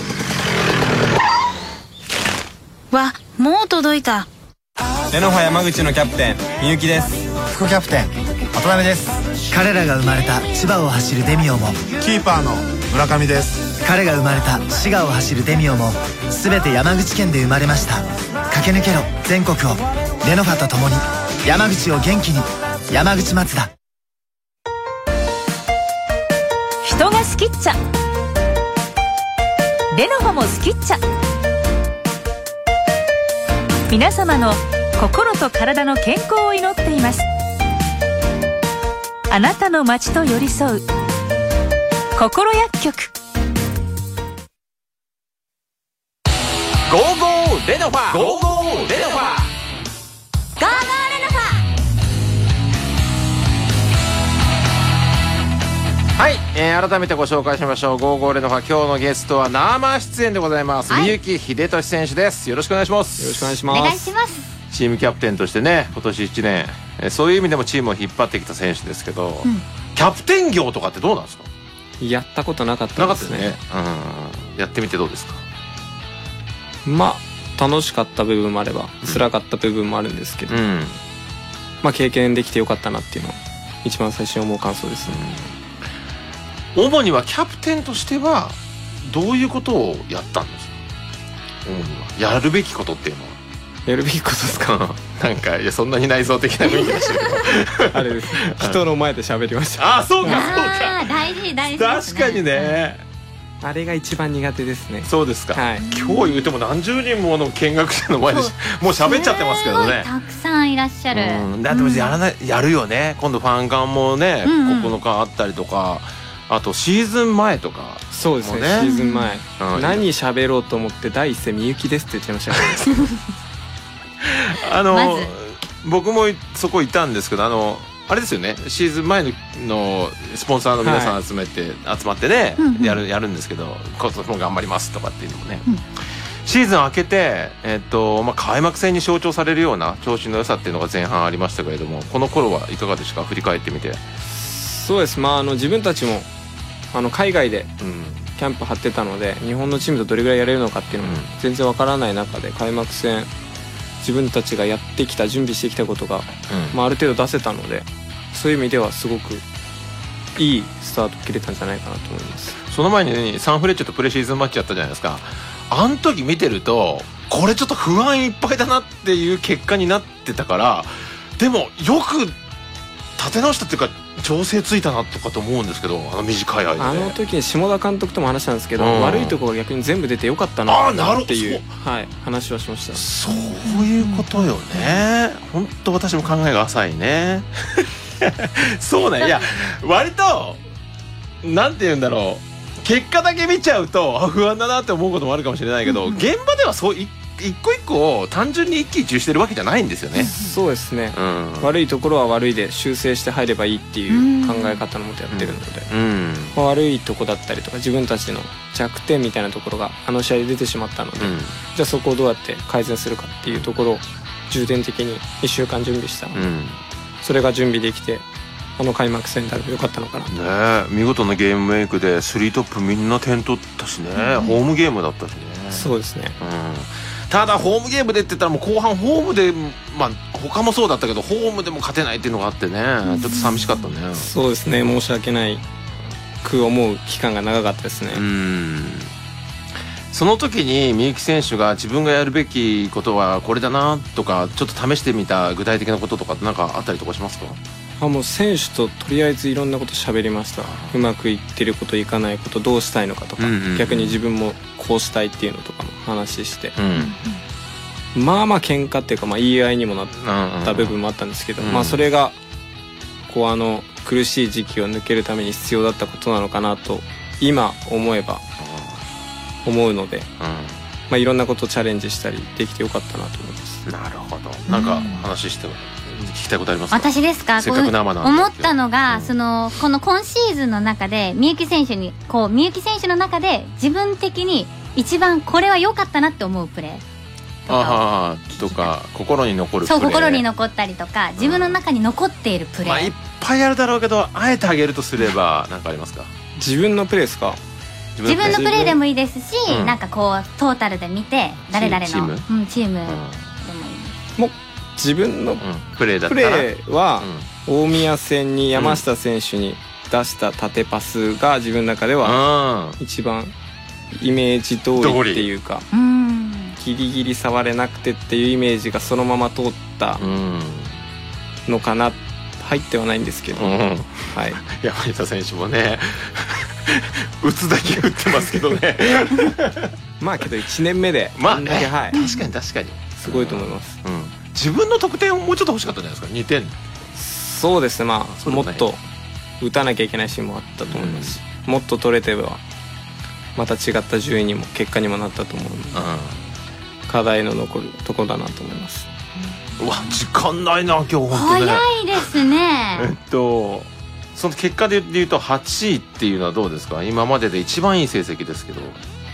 S14: わ、もう届いた。
S15: レノファ山口のキャプテンみゆきです。
S16: 副キャプテン渡辺です。
S17: 彼らが生まれた千葉を走るデミオも、
S16: キーパーの村上です。
S17: 彼が生まれた滋賀を走るデミオも、全て山口県で生まれました。駆け抜けろ全国を、レノファと共に山口を元気に。山口マツダ。
S5: 人が好きっちゃレノファも好きっちゃ。皆様の心と体の健康を祈っています。あなたの街と寄り添う心薬局。
S1: ゴーゴーレノファ、ゴーゴーレノファ、ゴーゴーレノファ。はい、改めてご紹介しましょう。ゴーゴーレノファ、今日のゲストは生出演でございます、みゆき秀俊選手です。よろしくお願いします。
S3: よろしくお願いします。
S8: お願いします。
S1: チームキャプテンとしてね、今年1年、そういう意味でもチームを引っ張ってきた選手ですけど、キャプテン業とかってどうなんですか？
S3: やったことなかったですね。
S1: やってみてどうですか？
S3: まあ楽しかった部分もあれば辛かった部分もあるんですけど、まあ経験できてよかったなっていうのは一番最初に思う感想ですね。
S1: 主にはキャプテンとしてはどういうことをやったんですか？主にはやるべきことっていうのは。
S3: やるべきことですか？
S1: なんかいや、そんなに内臓的な雰囲気でしたけどあ
S3: れです、人の前で喋りました。
S1: あ、そうかそうか、
S8: 大事大事、
S1: 確かにね。
S3: あれが一番苦手ですね。
S1: そうですか、はい、今日言うても何十人もの見学者の前でもう喋っちゃってますけどね。
S8: たくさんいらっしゃる。
S1: だってやるよね。今度ファン館もね、9日あったりとか、あとシーズン前とか。
S3: そうですね、シーズン前、何喋ろうと思って第一声みゆきですって言っちゃいましたね
S1: 僕もそこいたんですけど、あれですよね、シーズン前のスポンサーの皆さん集まってね、やるんですけど、今年も頑張りますとかっていうのもね、シーズン明けて、開幕戦に象徴されるような調子の良さっていうのが前半ありましたけれども、この頃はいかがでしたか？振り返ってみて。
S3: そうです、自分たちも海外でキキャンプ張ってたので、日本のチームとどれぐらいやれるのかっていうのも全然わからない中で、開幕戦自分たちがやってきた準備してきたことが、ある程度出せたので、そういう意味ではすごくいいスタート切れたんじゃないかなと思います。
S1: その前にサンフレッチェとプレシーズンマッチやったじゃないですか。あの時見てるとこれちょっと不安いっぱいだなっていう結果になってたから、でもよく立て直したっていうか調整ついたなとかと思うんですけど、あの短い間で
S3: あの時に下田監督とも話したんですけど、悪いところが逆に全部出てよかったなっていう、話はしました。
S1: そういうことよね。本当私も考えが浅いねそうね。いや割となんて言うんだろう、結果だけ見ちゃうと不安だなって思うこともあるかもしれないけど、現場ではそう一個一個を単純に一喜一憂してるわけじゃないんですよね。
S3: そうですね、悪いところは悪いで修正して入ればいいっていう考え方のもとやってるので、悪いとこだったりとか自分たちの弱点みたいなところがあの試合で出てしまったので、じゃあそこをどうやって改善するかっていうところを重点的に1週間準備したので、それが準備できてあの開幕戦になればよかったのかなと。
S1: ね、見事なゲームメイクで3トップみんな点取ったしね、ホームゲームだったしね。
S3: そうですね、
S1: ただホームゲームでって言ったらもう後半ホームで、他もそうだったけどホームでも勝てないっていうのがあってね、ちょっと寂しかったね。
S3: そうですね、申し訳ないく思う期間が長かったですね。
S1: その時にみゆき選手が自分がやるべきことはこれだなとか、ちょっと試してみた具体的なこととかなんかあったりとかしますか？
S3: もう選手ととりあえずいろんなこと喋りました。うまくいってることいかないことどうしたいのかとか、逆に自分もこうしたいっていうのとかも話して、まあ喧嘩っていうか言い合いにもなった部分もあったんですけど、それがこう苦しい時期を抜けるために必要だったことなのかなと今思えば思うので、いろんなことをチャレンジしたりできてよかったなと思います。
S1: なるほど。なんか話して聞きたいことありますか？
S8: 私ですか？
S1: せっかく生なんで
S8: 思ったのが、この今シーズンの中でみゆき選手の中で自分的に一番これは良かったなって思うプレー
S1: とか心に残るプレー、
S8: そう心に残ったりとか自分の中に残っているプレー、
S1: いっぱいあるだろうけどあえてあげるとすれば何かありますか？
S3: 自分のプレーですか？
S8: 自分のプレーでもいいですし、なんかこうトータルで見て誰々のチームでもいい。
S3: もう自分の
S1: プレ
S3: ーは大宮戦に山下選手に出した縦パスが自分の中では一番イメージ通りっていうか、ギリギリ触れなくてっていうイメージがそのまま通ったのかな。入ってはないんですけど、
S1: 山下選手もね打つだけ打ってますけどね
S3: けど1年目で
S1: 確かに
S3: すごいと思います。
S1: 自分の得点をもうちょっと欲しかったんじゃないですか？2点。
S3: そうですね、もっと打たなきゃいけないシーンもあったと思いますし、もっと取れてはまた違った順位にも結果にもなったと思うので、課題の残るところだなと思います。
S1: うわ、時間ないな今日本当ね。
S8: 早いですね。
S1: その結果で言うと8位っていうのはどうですか？今までで一番いい成績ですけど、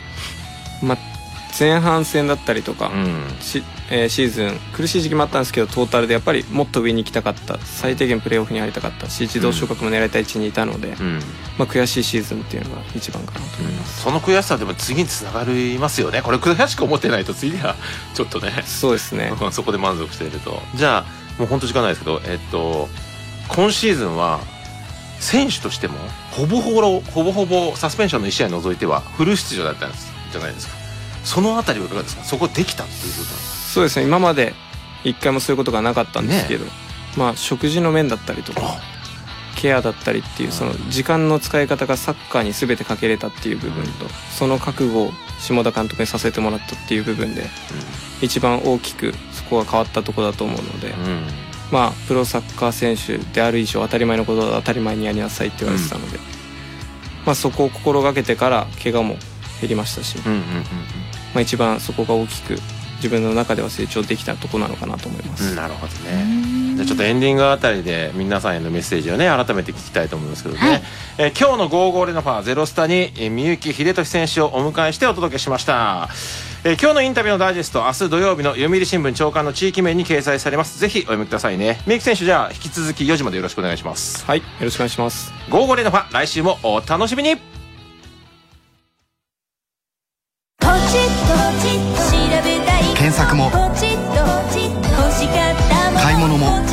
S3: 前半戦だったりとか、シーズン苦しい時期もあったんですけど、トータルでやっぱりもっと上に行きたかった、最低限プレーオフに入りたかったし、自動昇格も狙いたい位置にいたので、悔しいシーズンっていうのが一番かなと思います。
S1: その悔しさでも次につながりますよね。これ悔しく思ってないと次はちょっとね。
S3: そうですね
S1: そこで満足していると。じゃあもう本当時間ないですけど、今シーズンは選手としてもほぼほぼサスペンションの1試合除いてはフル出場だったんじゃないですか。そのあたりはいかがですか？そこできたっていうこと。
S3: そうですね、今まで一回もそういうことがなかったんですけど、食事の面だったりとかケアだったりっていう、その時間の使い方がサッカーに全てかけれたっていう部分と、その覚悟を下田監督にさせてもらったっていう部分で、一番大きくそこが変わったところだと思うので、プロサッカー選手である以上当たり前のことは当たり前にやりなさいって言われてたので、そこを心がけてから怪我も減りましたし、一番そこが大きく自分の中では成長できたところなのかなと思います。
S1: なるほどね。じゃあちょっとエンディングあたりで皆さんへのメッセージをね改めて聞きたいと思いますけどね、今日の55レノファゼロスタにみゆき秀俊選手をお迎えしてお届けしました。今日のインタビューのダイジェスト、明日土曜日の読売新聞朝刊の地域面に掲載されます。ぜひお読みくださいね。みゆき選手、じゃあ引き続き4時までよろしくお願いします。
S3: はい、よろしくお願いします。
S1: 55レノファ、来週もお楽しみに。
S13: 宅も買い物もそう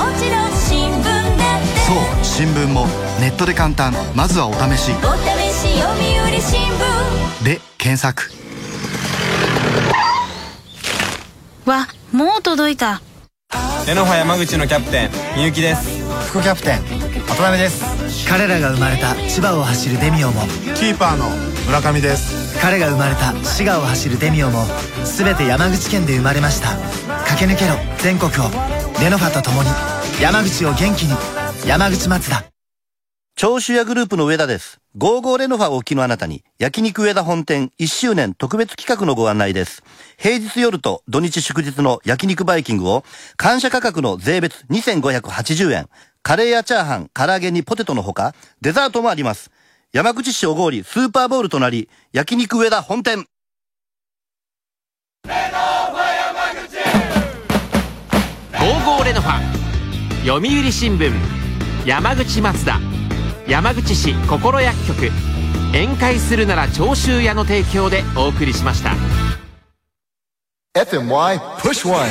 S13: 新聞もネットで簡単。まずはお試し読売新聞で検索。
S14: わ、もう届いた。
S15: レノファ山口のキャプテンみゆきです。
S16: 副キャプテン渡辺です。
S17: 彼らが生まれた千葉を走るデミオも
S16: キーパーの村上です。
S17: 彼が生まれた滋賀を走るデミオも全て山口県で生まれました。駆け抜けろ全国を。レノファと共に山口を元気に。山口マツダ。
S18: 長州屋グループの上田です。55レノファをお聞きのあなたに焼肉上田本店1周年特別企画のご案内です。平日夜と土日祝日の焼肉バイキングを感謝価格の税別2580円。カレーやチャーハン、唐揚げにポテトのほかデザートもあります。山口市小郡スーパーボウルとなり焼肉上田本店。
S1: 55レノファ読売新聞山口マツダ山口市心薬局宴会するなら長州屋の提供でお送りしました。
S19: FMY Push One。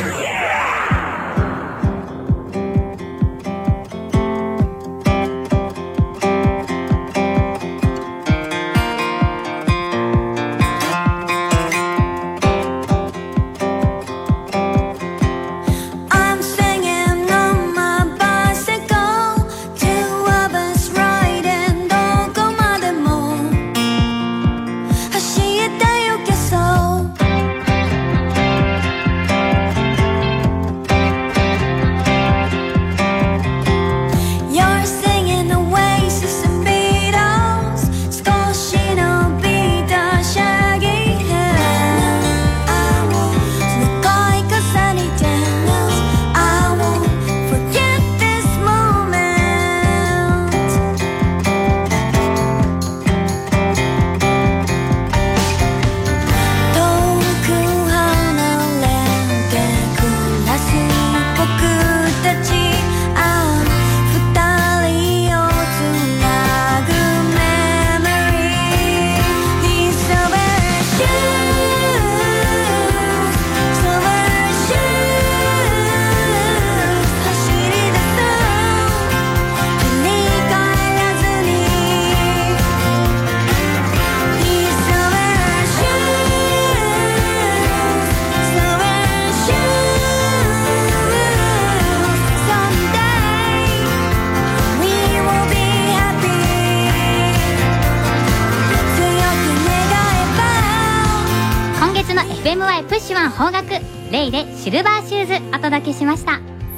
S8: FMY プッシュワン邦楽レイでシルバーシューズお届けしました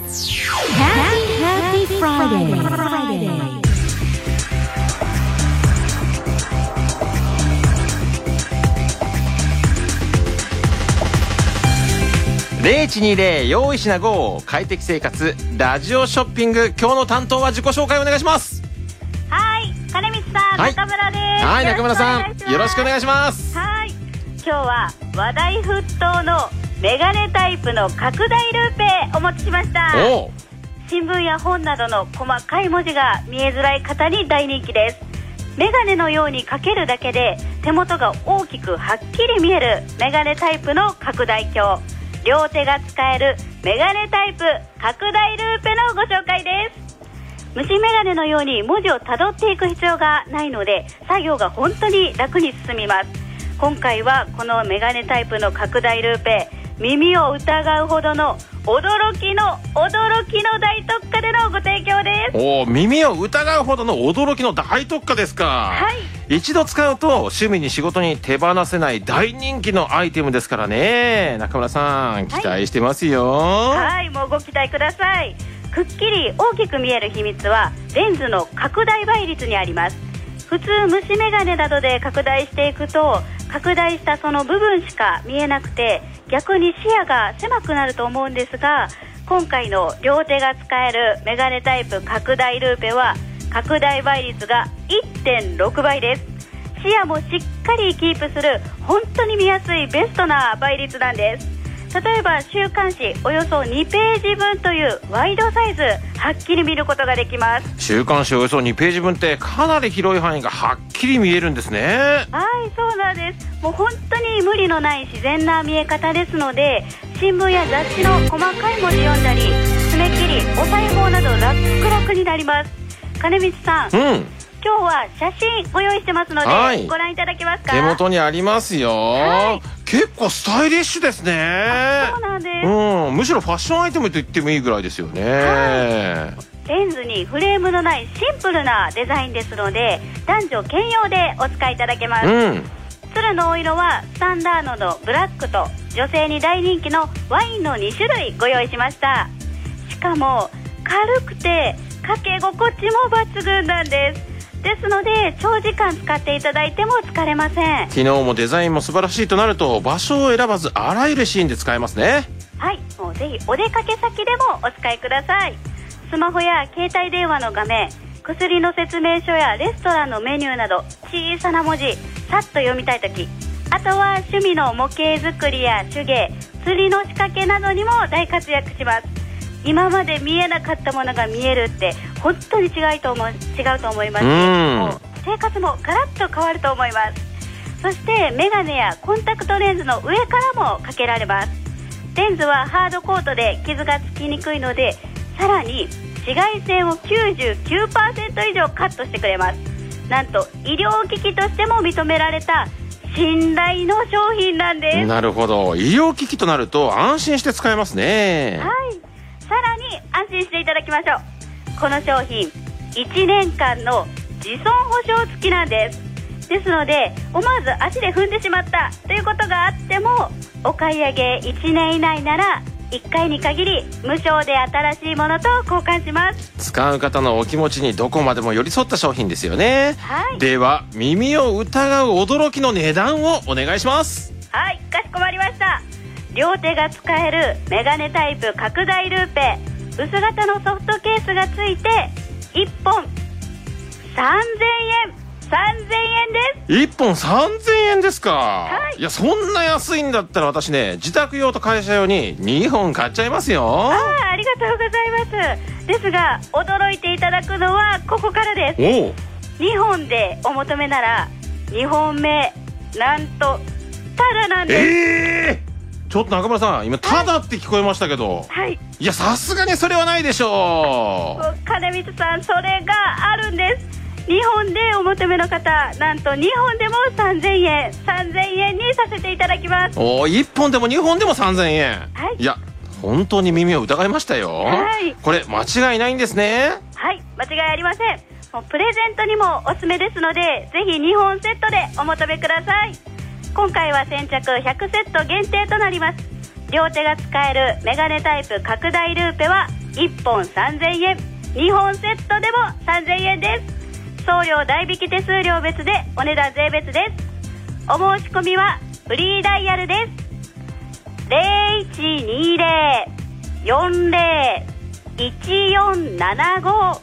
S8: 。Happy Friday。
S1: 0120用意しな5快適生活ラジオショッピング。今日の担当は自己紹介お願いします。
S20: はい、金光さん、中村です。
S1: はい、中村さんよろしくお願いします。
S20: はい、今日は話題沸騰のメガネタイプの拡大ルーペお持ちしました。新聞や本などの細かい文字が見えづらい方に大人気です。メガネのようにかけるだけで手元が大きくはっきり見えるメガネタイプの拡大鏡、両手が使えるメガネタイプ拡大ルーペのご紹介です。虫メガネのように文字をたどっていく必要がないので作業が本当に楽に進みます。今回はこのメガネタイプの拡大ルーペ、耳を疑うほどの驚きの大特価でのご提供です。
S1: 耳を疑うほどの驚きの大特価ですか。はい、一度使うと趣味に仕事に手放せない大人気のアイテムですからね。中村さん期待してますよ。
S20: はい、もうご期待ください。くっきり大きく見える秘密はレンズの拡大倍率にあります。普通虫眼鏡などで拡大していくと拡大したその部分しか見えなくて逆に視野が狭くなると思うんですが、今回の両手が使えるメガネタイプ拡大ルーペは拡大倍率が 1.6 倍です。視野もしっかりキープする本当に見やすいベストな倍率なんです。例えば週刊誌およそ2ページ分というワイドサイズはっきり見ることができます。
S1: 週刊誌およそ2ページ分ってかなり広い範囲がはっきり見えるんですね。
S20: はい、そうなんです。もう本当に無理のない自然な見え方ですので、 新聞や雑誌の細かい文字読んだり、爪切り、お裁縫など楽々になります。金光さん、今日は写真ご用意してますので、ご覧いただけますか？
S1: 手元にありますよ。結構スタイリッシュですね。
S20: そうなんです。
S1: むしろファッションアイテムと言ってもいいぐらいですよね。
S20: レンズにフレームのないシンプルなデザインですので、男女兼用でお使いいただけます。ツルのお色はスタンダードのブラックと女性に大人気のワインの2種類ご用意しました。しかも軽くてかけ心地も抜群なんです。ですので長時間使っていただいても疲れません。
S1: 機能もデザインも素晴らしいとなると、場所を選ばずあらゆるシーンで使えますね。
S20: はい、もうぜひお出かけ先でもお使いください。スマホや携帯電話の画面、薬の説明書やレストランのメニューなど小さな文字さっと読みたいとき、あとは趣味の模型作りや手芸、釣りの仕掛けなどにも大活躍します。今まで見えなかったものが見えるって本当に違うと思います。もう生活もガラッと変わると思います。そしてメガネやコンタクトレンズの上からもかけられます。レンズはハードコートで傷がつきにくいので、さらに紫外線を 99% 以上カットしてくれます。なんと医療機器としても認められた信頼の商品なんです。
S1: なるほど、医療機器となると安心して使えますね。
S20: はい、さらに安心していただきましょう。この商品1年間の自損保証付きなんです。ですので思わず足で踏んでしまったということがあっても、お買い上げ1年以内なら1回に限り無償で新しいものと交換します。
S1: 使う方のお気持ちにどこまでも寄り添った商品ですよね。では耳を疑う驚きの値段をお願いします。
S20: はい、かしこまりました。両手が使えるメガネタイプ拡大ルーペ、薄型のソフトケースがついて1本3000円です。
S1: 1本3000円ですか。いや、そんな安いんだったら私ね、自宅用と会社用に2本買っちゃいますよ。
S20: ありがとうございます。ですが驚いていただくのはここからです。2本でお求めなら2本目なんとタダなんです。
S1: ちょっと中村さん、今タダって聞こえましたけど、いや、さすがにそれはないでしょう。
S20: 金光さん、それがあるんです。2本でお求めの方、なんと2本でも3000円にさせていただきます。
S1: 1本でも2本でも3000円。いや、本当に耳を疑いましたよ。これ間違いないんですね。
S20: はい、間違いありません。もうプレゼントにもおすすめですので、ぜひ2本セットでお求めください。今回は先着100セット限定となります。両手が使えるメガネタイプ拡大ルーペは1本3000円、2本セットでも3000円です。送料代引き手数料別でお値段税別です。お申し込みはフリーダイヤルです。 0120-40-1475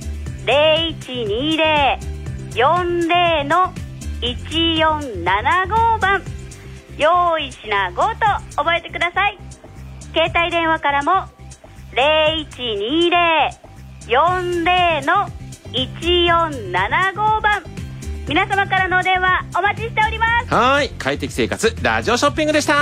S20: 0120-40-1475 番、用意しな5と覚えてください。携帯電話からも 0120-40-1475 番、皆様からのお電話お待ちしております。
S1: はい、快適生活ラジオショッピングでした。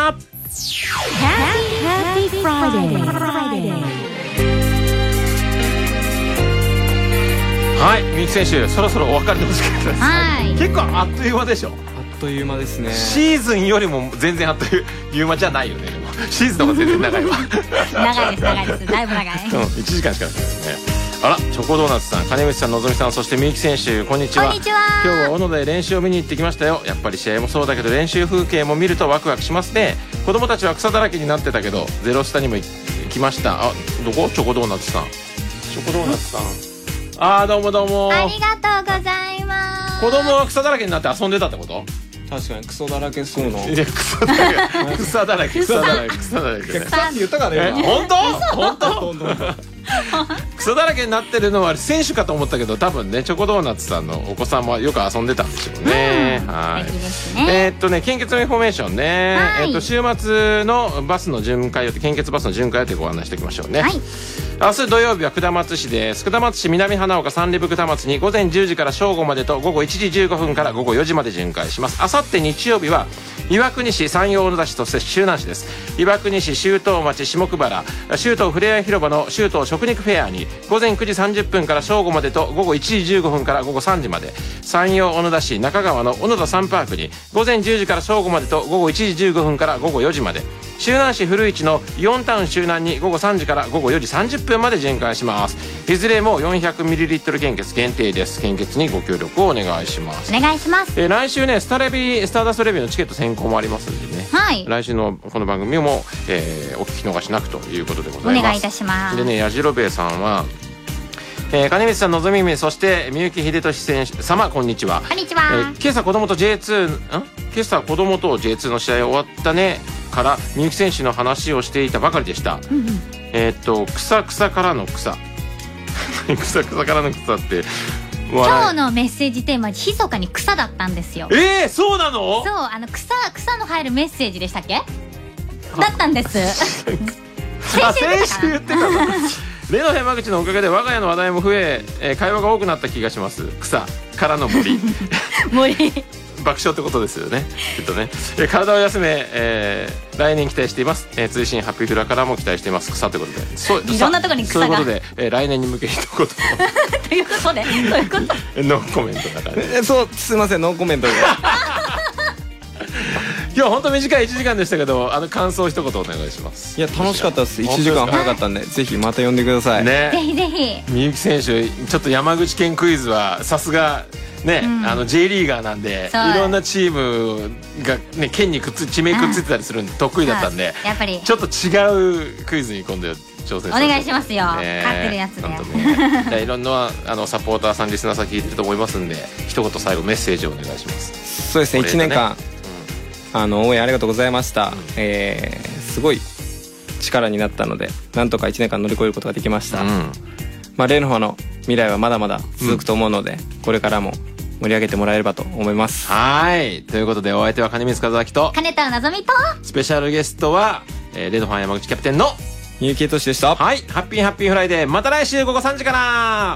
S1: はい、みゆき選手、そろそろお別れでお時間です。結構あっという間でしょ。
S3: あっという間ですね。
S1: シーズンよりも全然あっという間じゃないよね。でもシーズンの方が全然長いわ。
S8: 長いです、長いです、だいぶ長い。
S1: 1時間しかないですね。あら、チョコドーナツさん、金光さん、のぞみさん、そしてみゆき選手、こんにちは。今日は小野で練習を見に行ってきましたよ。やっぱり試合もそうだけど練習風景も見るとワクワクしますね。子供たちは草だらけになってたけどゼロスタにも行きました。あ、どこ？チョコドーナツさん。チョコドーナツさん。どうもどうも。
S8: ありがとうございます。
S1: 子供は草だらけになって遊んでたってこと？
S3: 確かにクソだらけそうな。
S1: いや、草だらけ草だらけ草だらけ草だらけ。
S3: 草って言ったからね。
S1: 本当？ 草だらけになってるのは選手かと思ったけど、多分ねチョコドーナツさんのお子さんもよく遊んでたんでしょうね。はい。献血のインフォメーションね。週末のバスの巡回予定、献血バスの巡回予定ご案内しておきましょうね。はい。明日土曜日は下松市です。下松市南花岡三里部下松に午前10時から正午までと午後1時15分から午後4時まで巡回します。あさって日曜日は岩国市山陽小野田市、そして周南市です。岩国市周東町下久原周東ふれあい広場の周東食肉フェアに午前9時30分から正午までと午後1時15分から午後3時まで、山陽小野田市中川の小野田サンパークに午前10時から正午までと午後1時15分から午後4時まで、周南市古市のイオンタウン周南に午後3時から午後4時30分まで巡回します。いずれも 400ml 献血限定です。献血にご協力をお願いします。
S8: お願いします。
S1: 来週ねスターダストレビューのチケット先行もありますんでね、はい、来週のこの番組も、お聞き逃しなくということでございます。
S8: お願いいたします。
S1: でね、やじろべえさんは金光さん、のぞみみ、そしてみゆき秀俊選手様、こんにちは。
S8: こんにちは。
S1: 今朝子供と J2 今朝子供と J2 の試合終わったねからみゆき選手の話をしていたばかりでした。草草からの草草草からの草って
S8: 今日のメッセージテーマ密かに草だったんですよ。
S1: そうなの？
S8: そう、草の入るメッセージでしたっけ？だったんです。
S1: 先週言ってたの。例の山口のおかげで我が家の話題も増え、会話が多くなった気がします。草からの森爆笑ってことですよね、きっとね。体を休め、来年期待しています。通信ハッピーフラからも期待しています。草ってことで、
S8: いろんなところに草が、
S1: そういうことで、来年に向け一言
S8: ということで、どういうこと？
S1: ノーコメントだから、
S3: そう、すいません、ノーコメントで
S1: 今日本当短い1時間でしたけど、感想一言お願いします。
S3: いや、楽しかったです。1時間早かったんで、ぜひまた呼んでください
S1: ね。
S8: ぜひぜひ。
S1: みゆき選手、ちょっと山口県クイズはさすがね、J リーガーなんで、いろんなチームがね、県に地名くっついてたりするんで得意だったんで、
S8: やっぱり
S1: ちょっと違うクイズに今度挑戦
S8: お願いしますよ。勝ってるやつで。
S1: いろんなサポーターさん、リスナーさん聞いてると思いますんで、一言最後メッセージをお願いします。
S3: そうですね、1年間応援ありがとうございました。すごい力になったので、なんとか1年間乗り越えることができました。レノファの未来はまだまだ続くと思うので、これからも盛り上げてもらえればと思います。
S1: はい、ということで、お相手は金光和明と
S8: 金田なぞみと、
S1: スペシャルゲストは、レノファ山口キャプテンの
S3: みゆきえとしでした。
S1: はい、ハッピーフライデー、また来週午後3時から。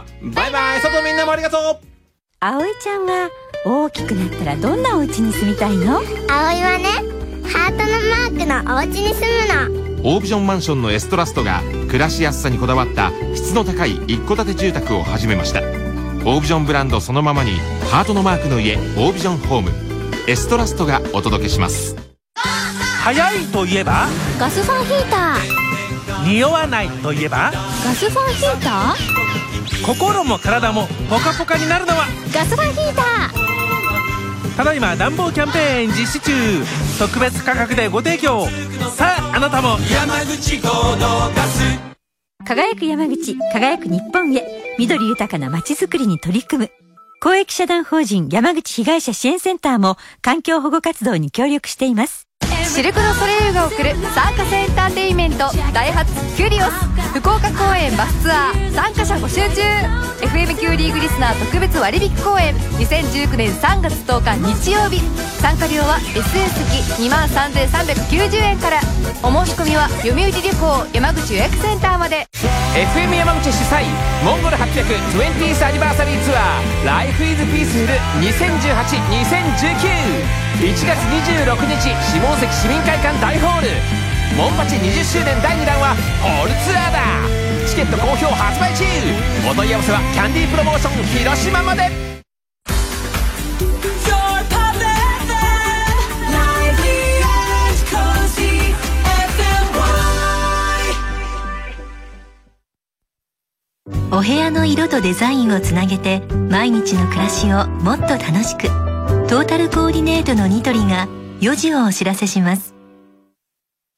S1: バイバイ。外みんなもありがとう。
S5: 葵ちゃんは大きくなったらどんなお家に住みたいの？
S19: 葵はね、ハートのマークのお家に住むの。
S21: オービジョンマンションのエストラストが暮らしやすさにこだわった質の高い一戸建て住宅を始めました。オービジョンブランドそのままにハートのマークの家、オービジョンホームエストラストがお届けします。
S9: 早いといえば
S8: ガスファンヒータ
S9: ー、匂わないといえば
S8: ガスファンヒーター、
S9: 心も体もポカポカになるのは
S8: ガスファンヒーター。
S9: ただいま暖房キャンペーン実施中。特別価格でご提供。さあ、あなたも山口5のガス。
S5: 輝く山口、輝く日本へ、緑豊かな街づくりに取り組む公益社団法人山口被害者支援センターも環境保護活動に協力しています。
S22: シルク・ドゥ・ソレイユが送るサーカスエンターテインメントダイハツキュリオス福岡公演バスツアー参加者募集中。 FMQ リーグリスナー特別割引公演2019年3月10日日曜日。参加料は SS 席 23,390 円から。お申し込みは読売旅行山口予約センターまで。
S23: FM 山口主催モンゴル 80020th アニバーサリーツアー Life is Peaceful 2018-2019 1月26日下関市民会館大ホール。モンパチ20周年第2弾はホールツアーだ。チケット好評発売中。お問い合わせはキャンディープロモーション広島まで。
S5: お部屋の色とデザインをつなげて毎日の暮らしをもっと楽しく。トータルコーディネートのニトリが4時をお知らせします。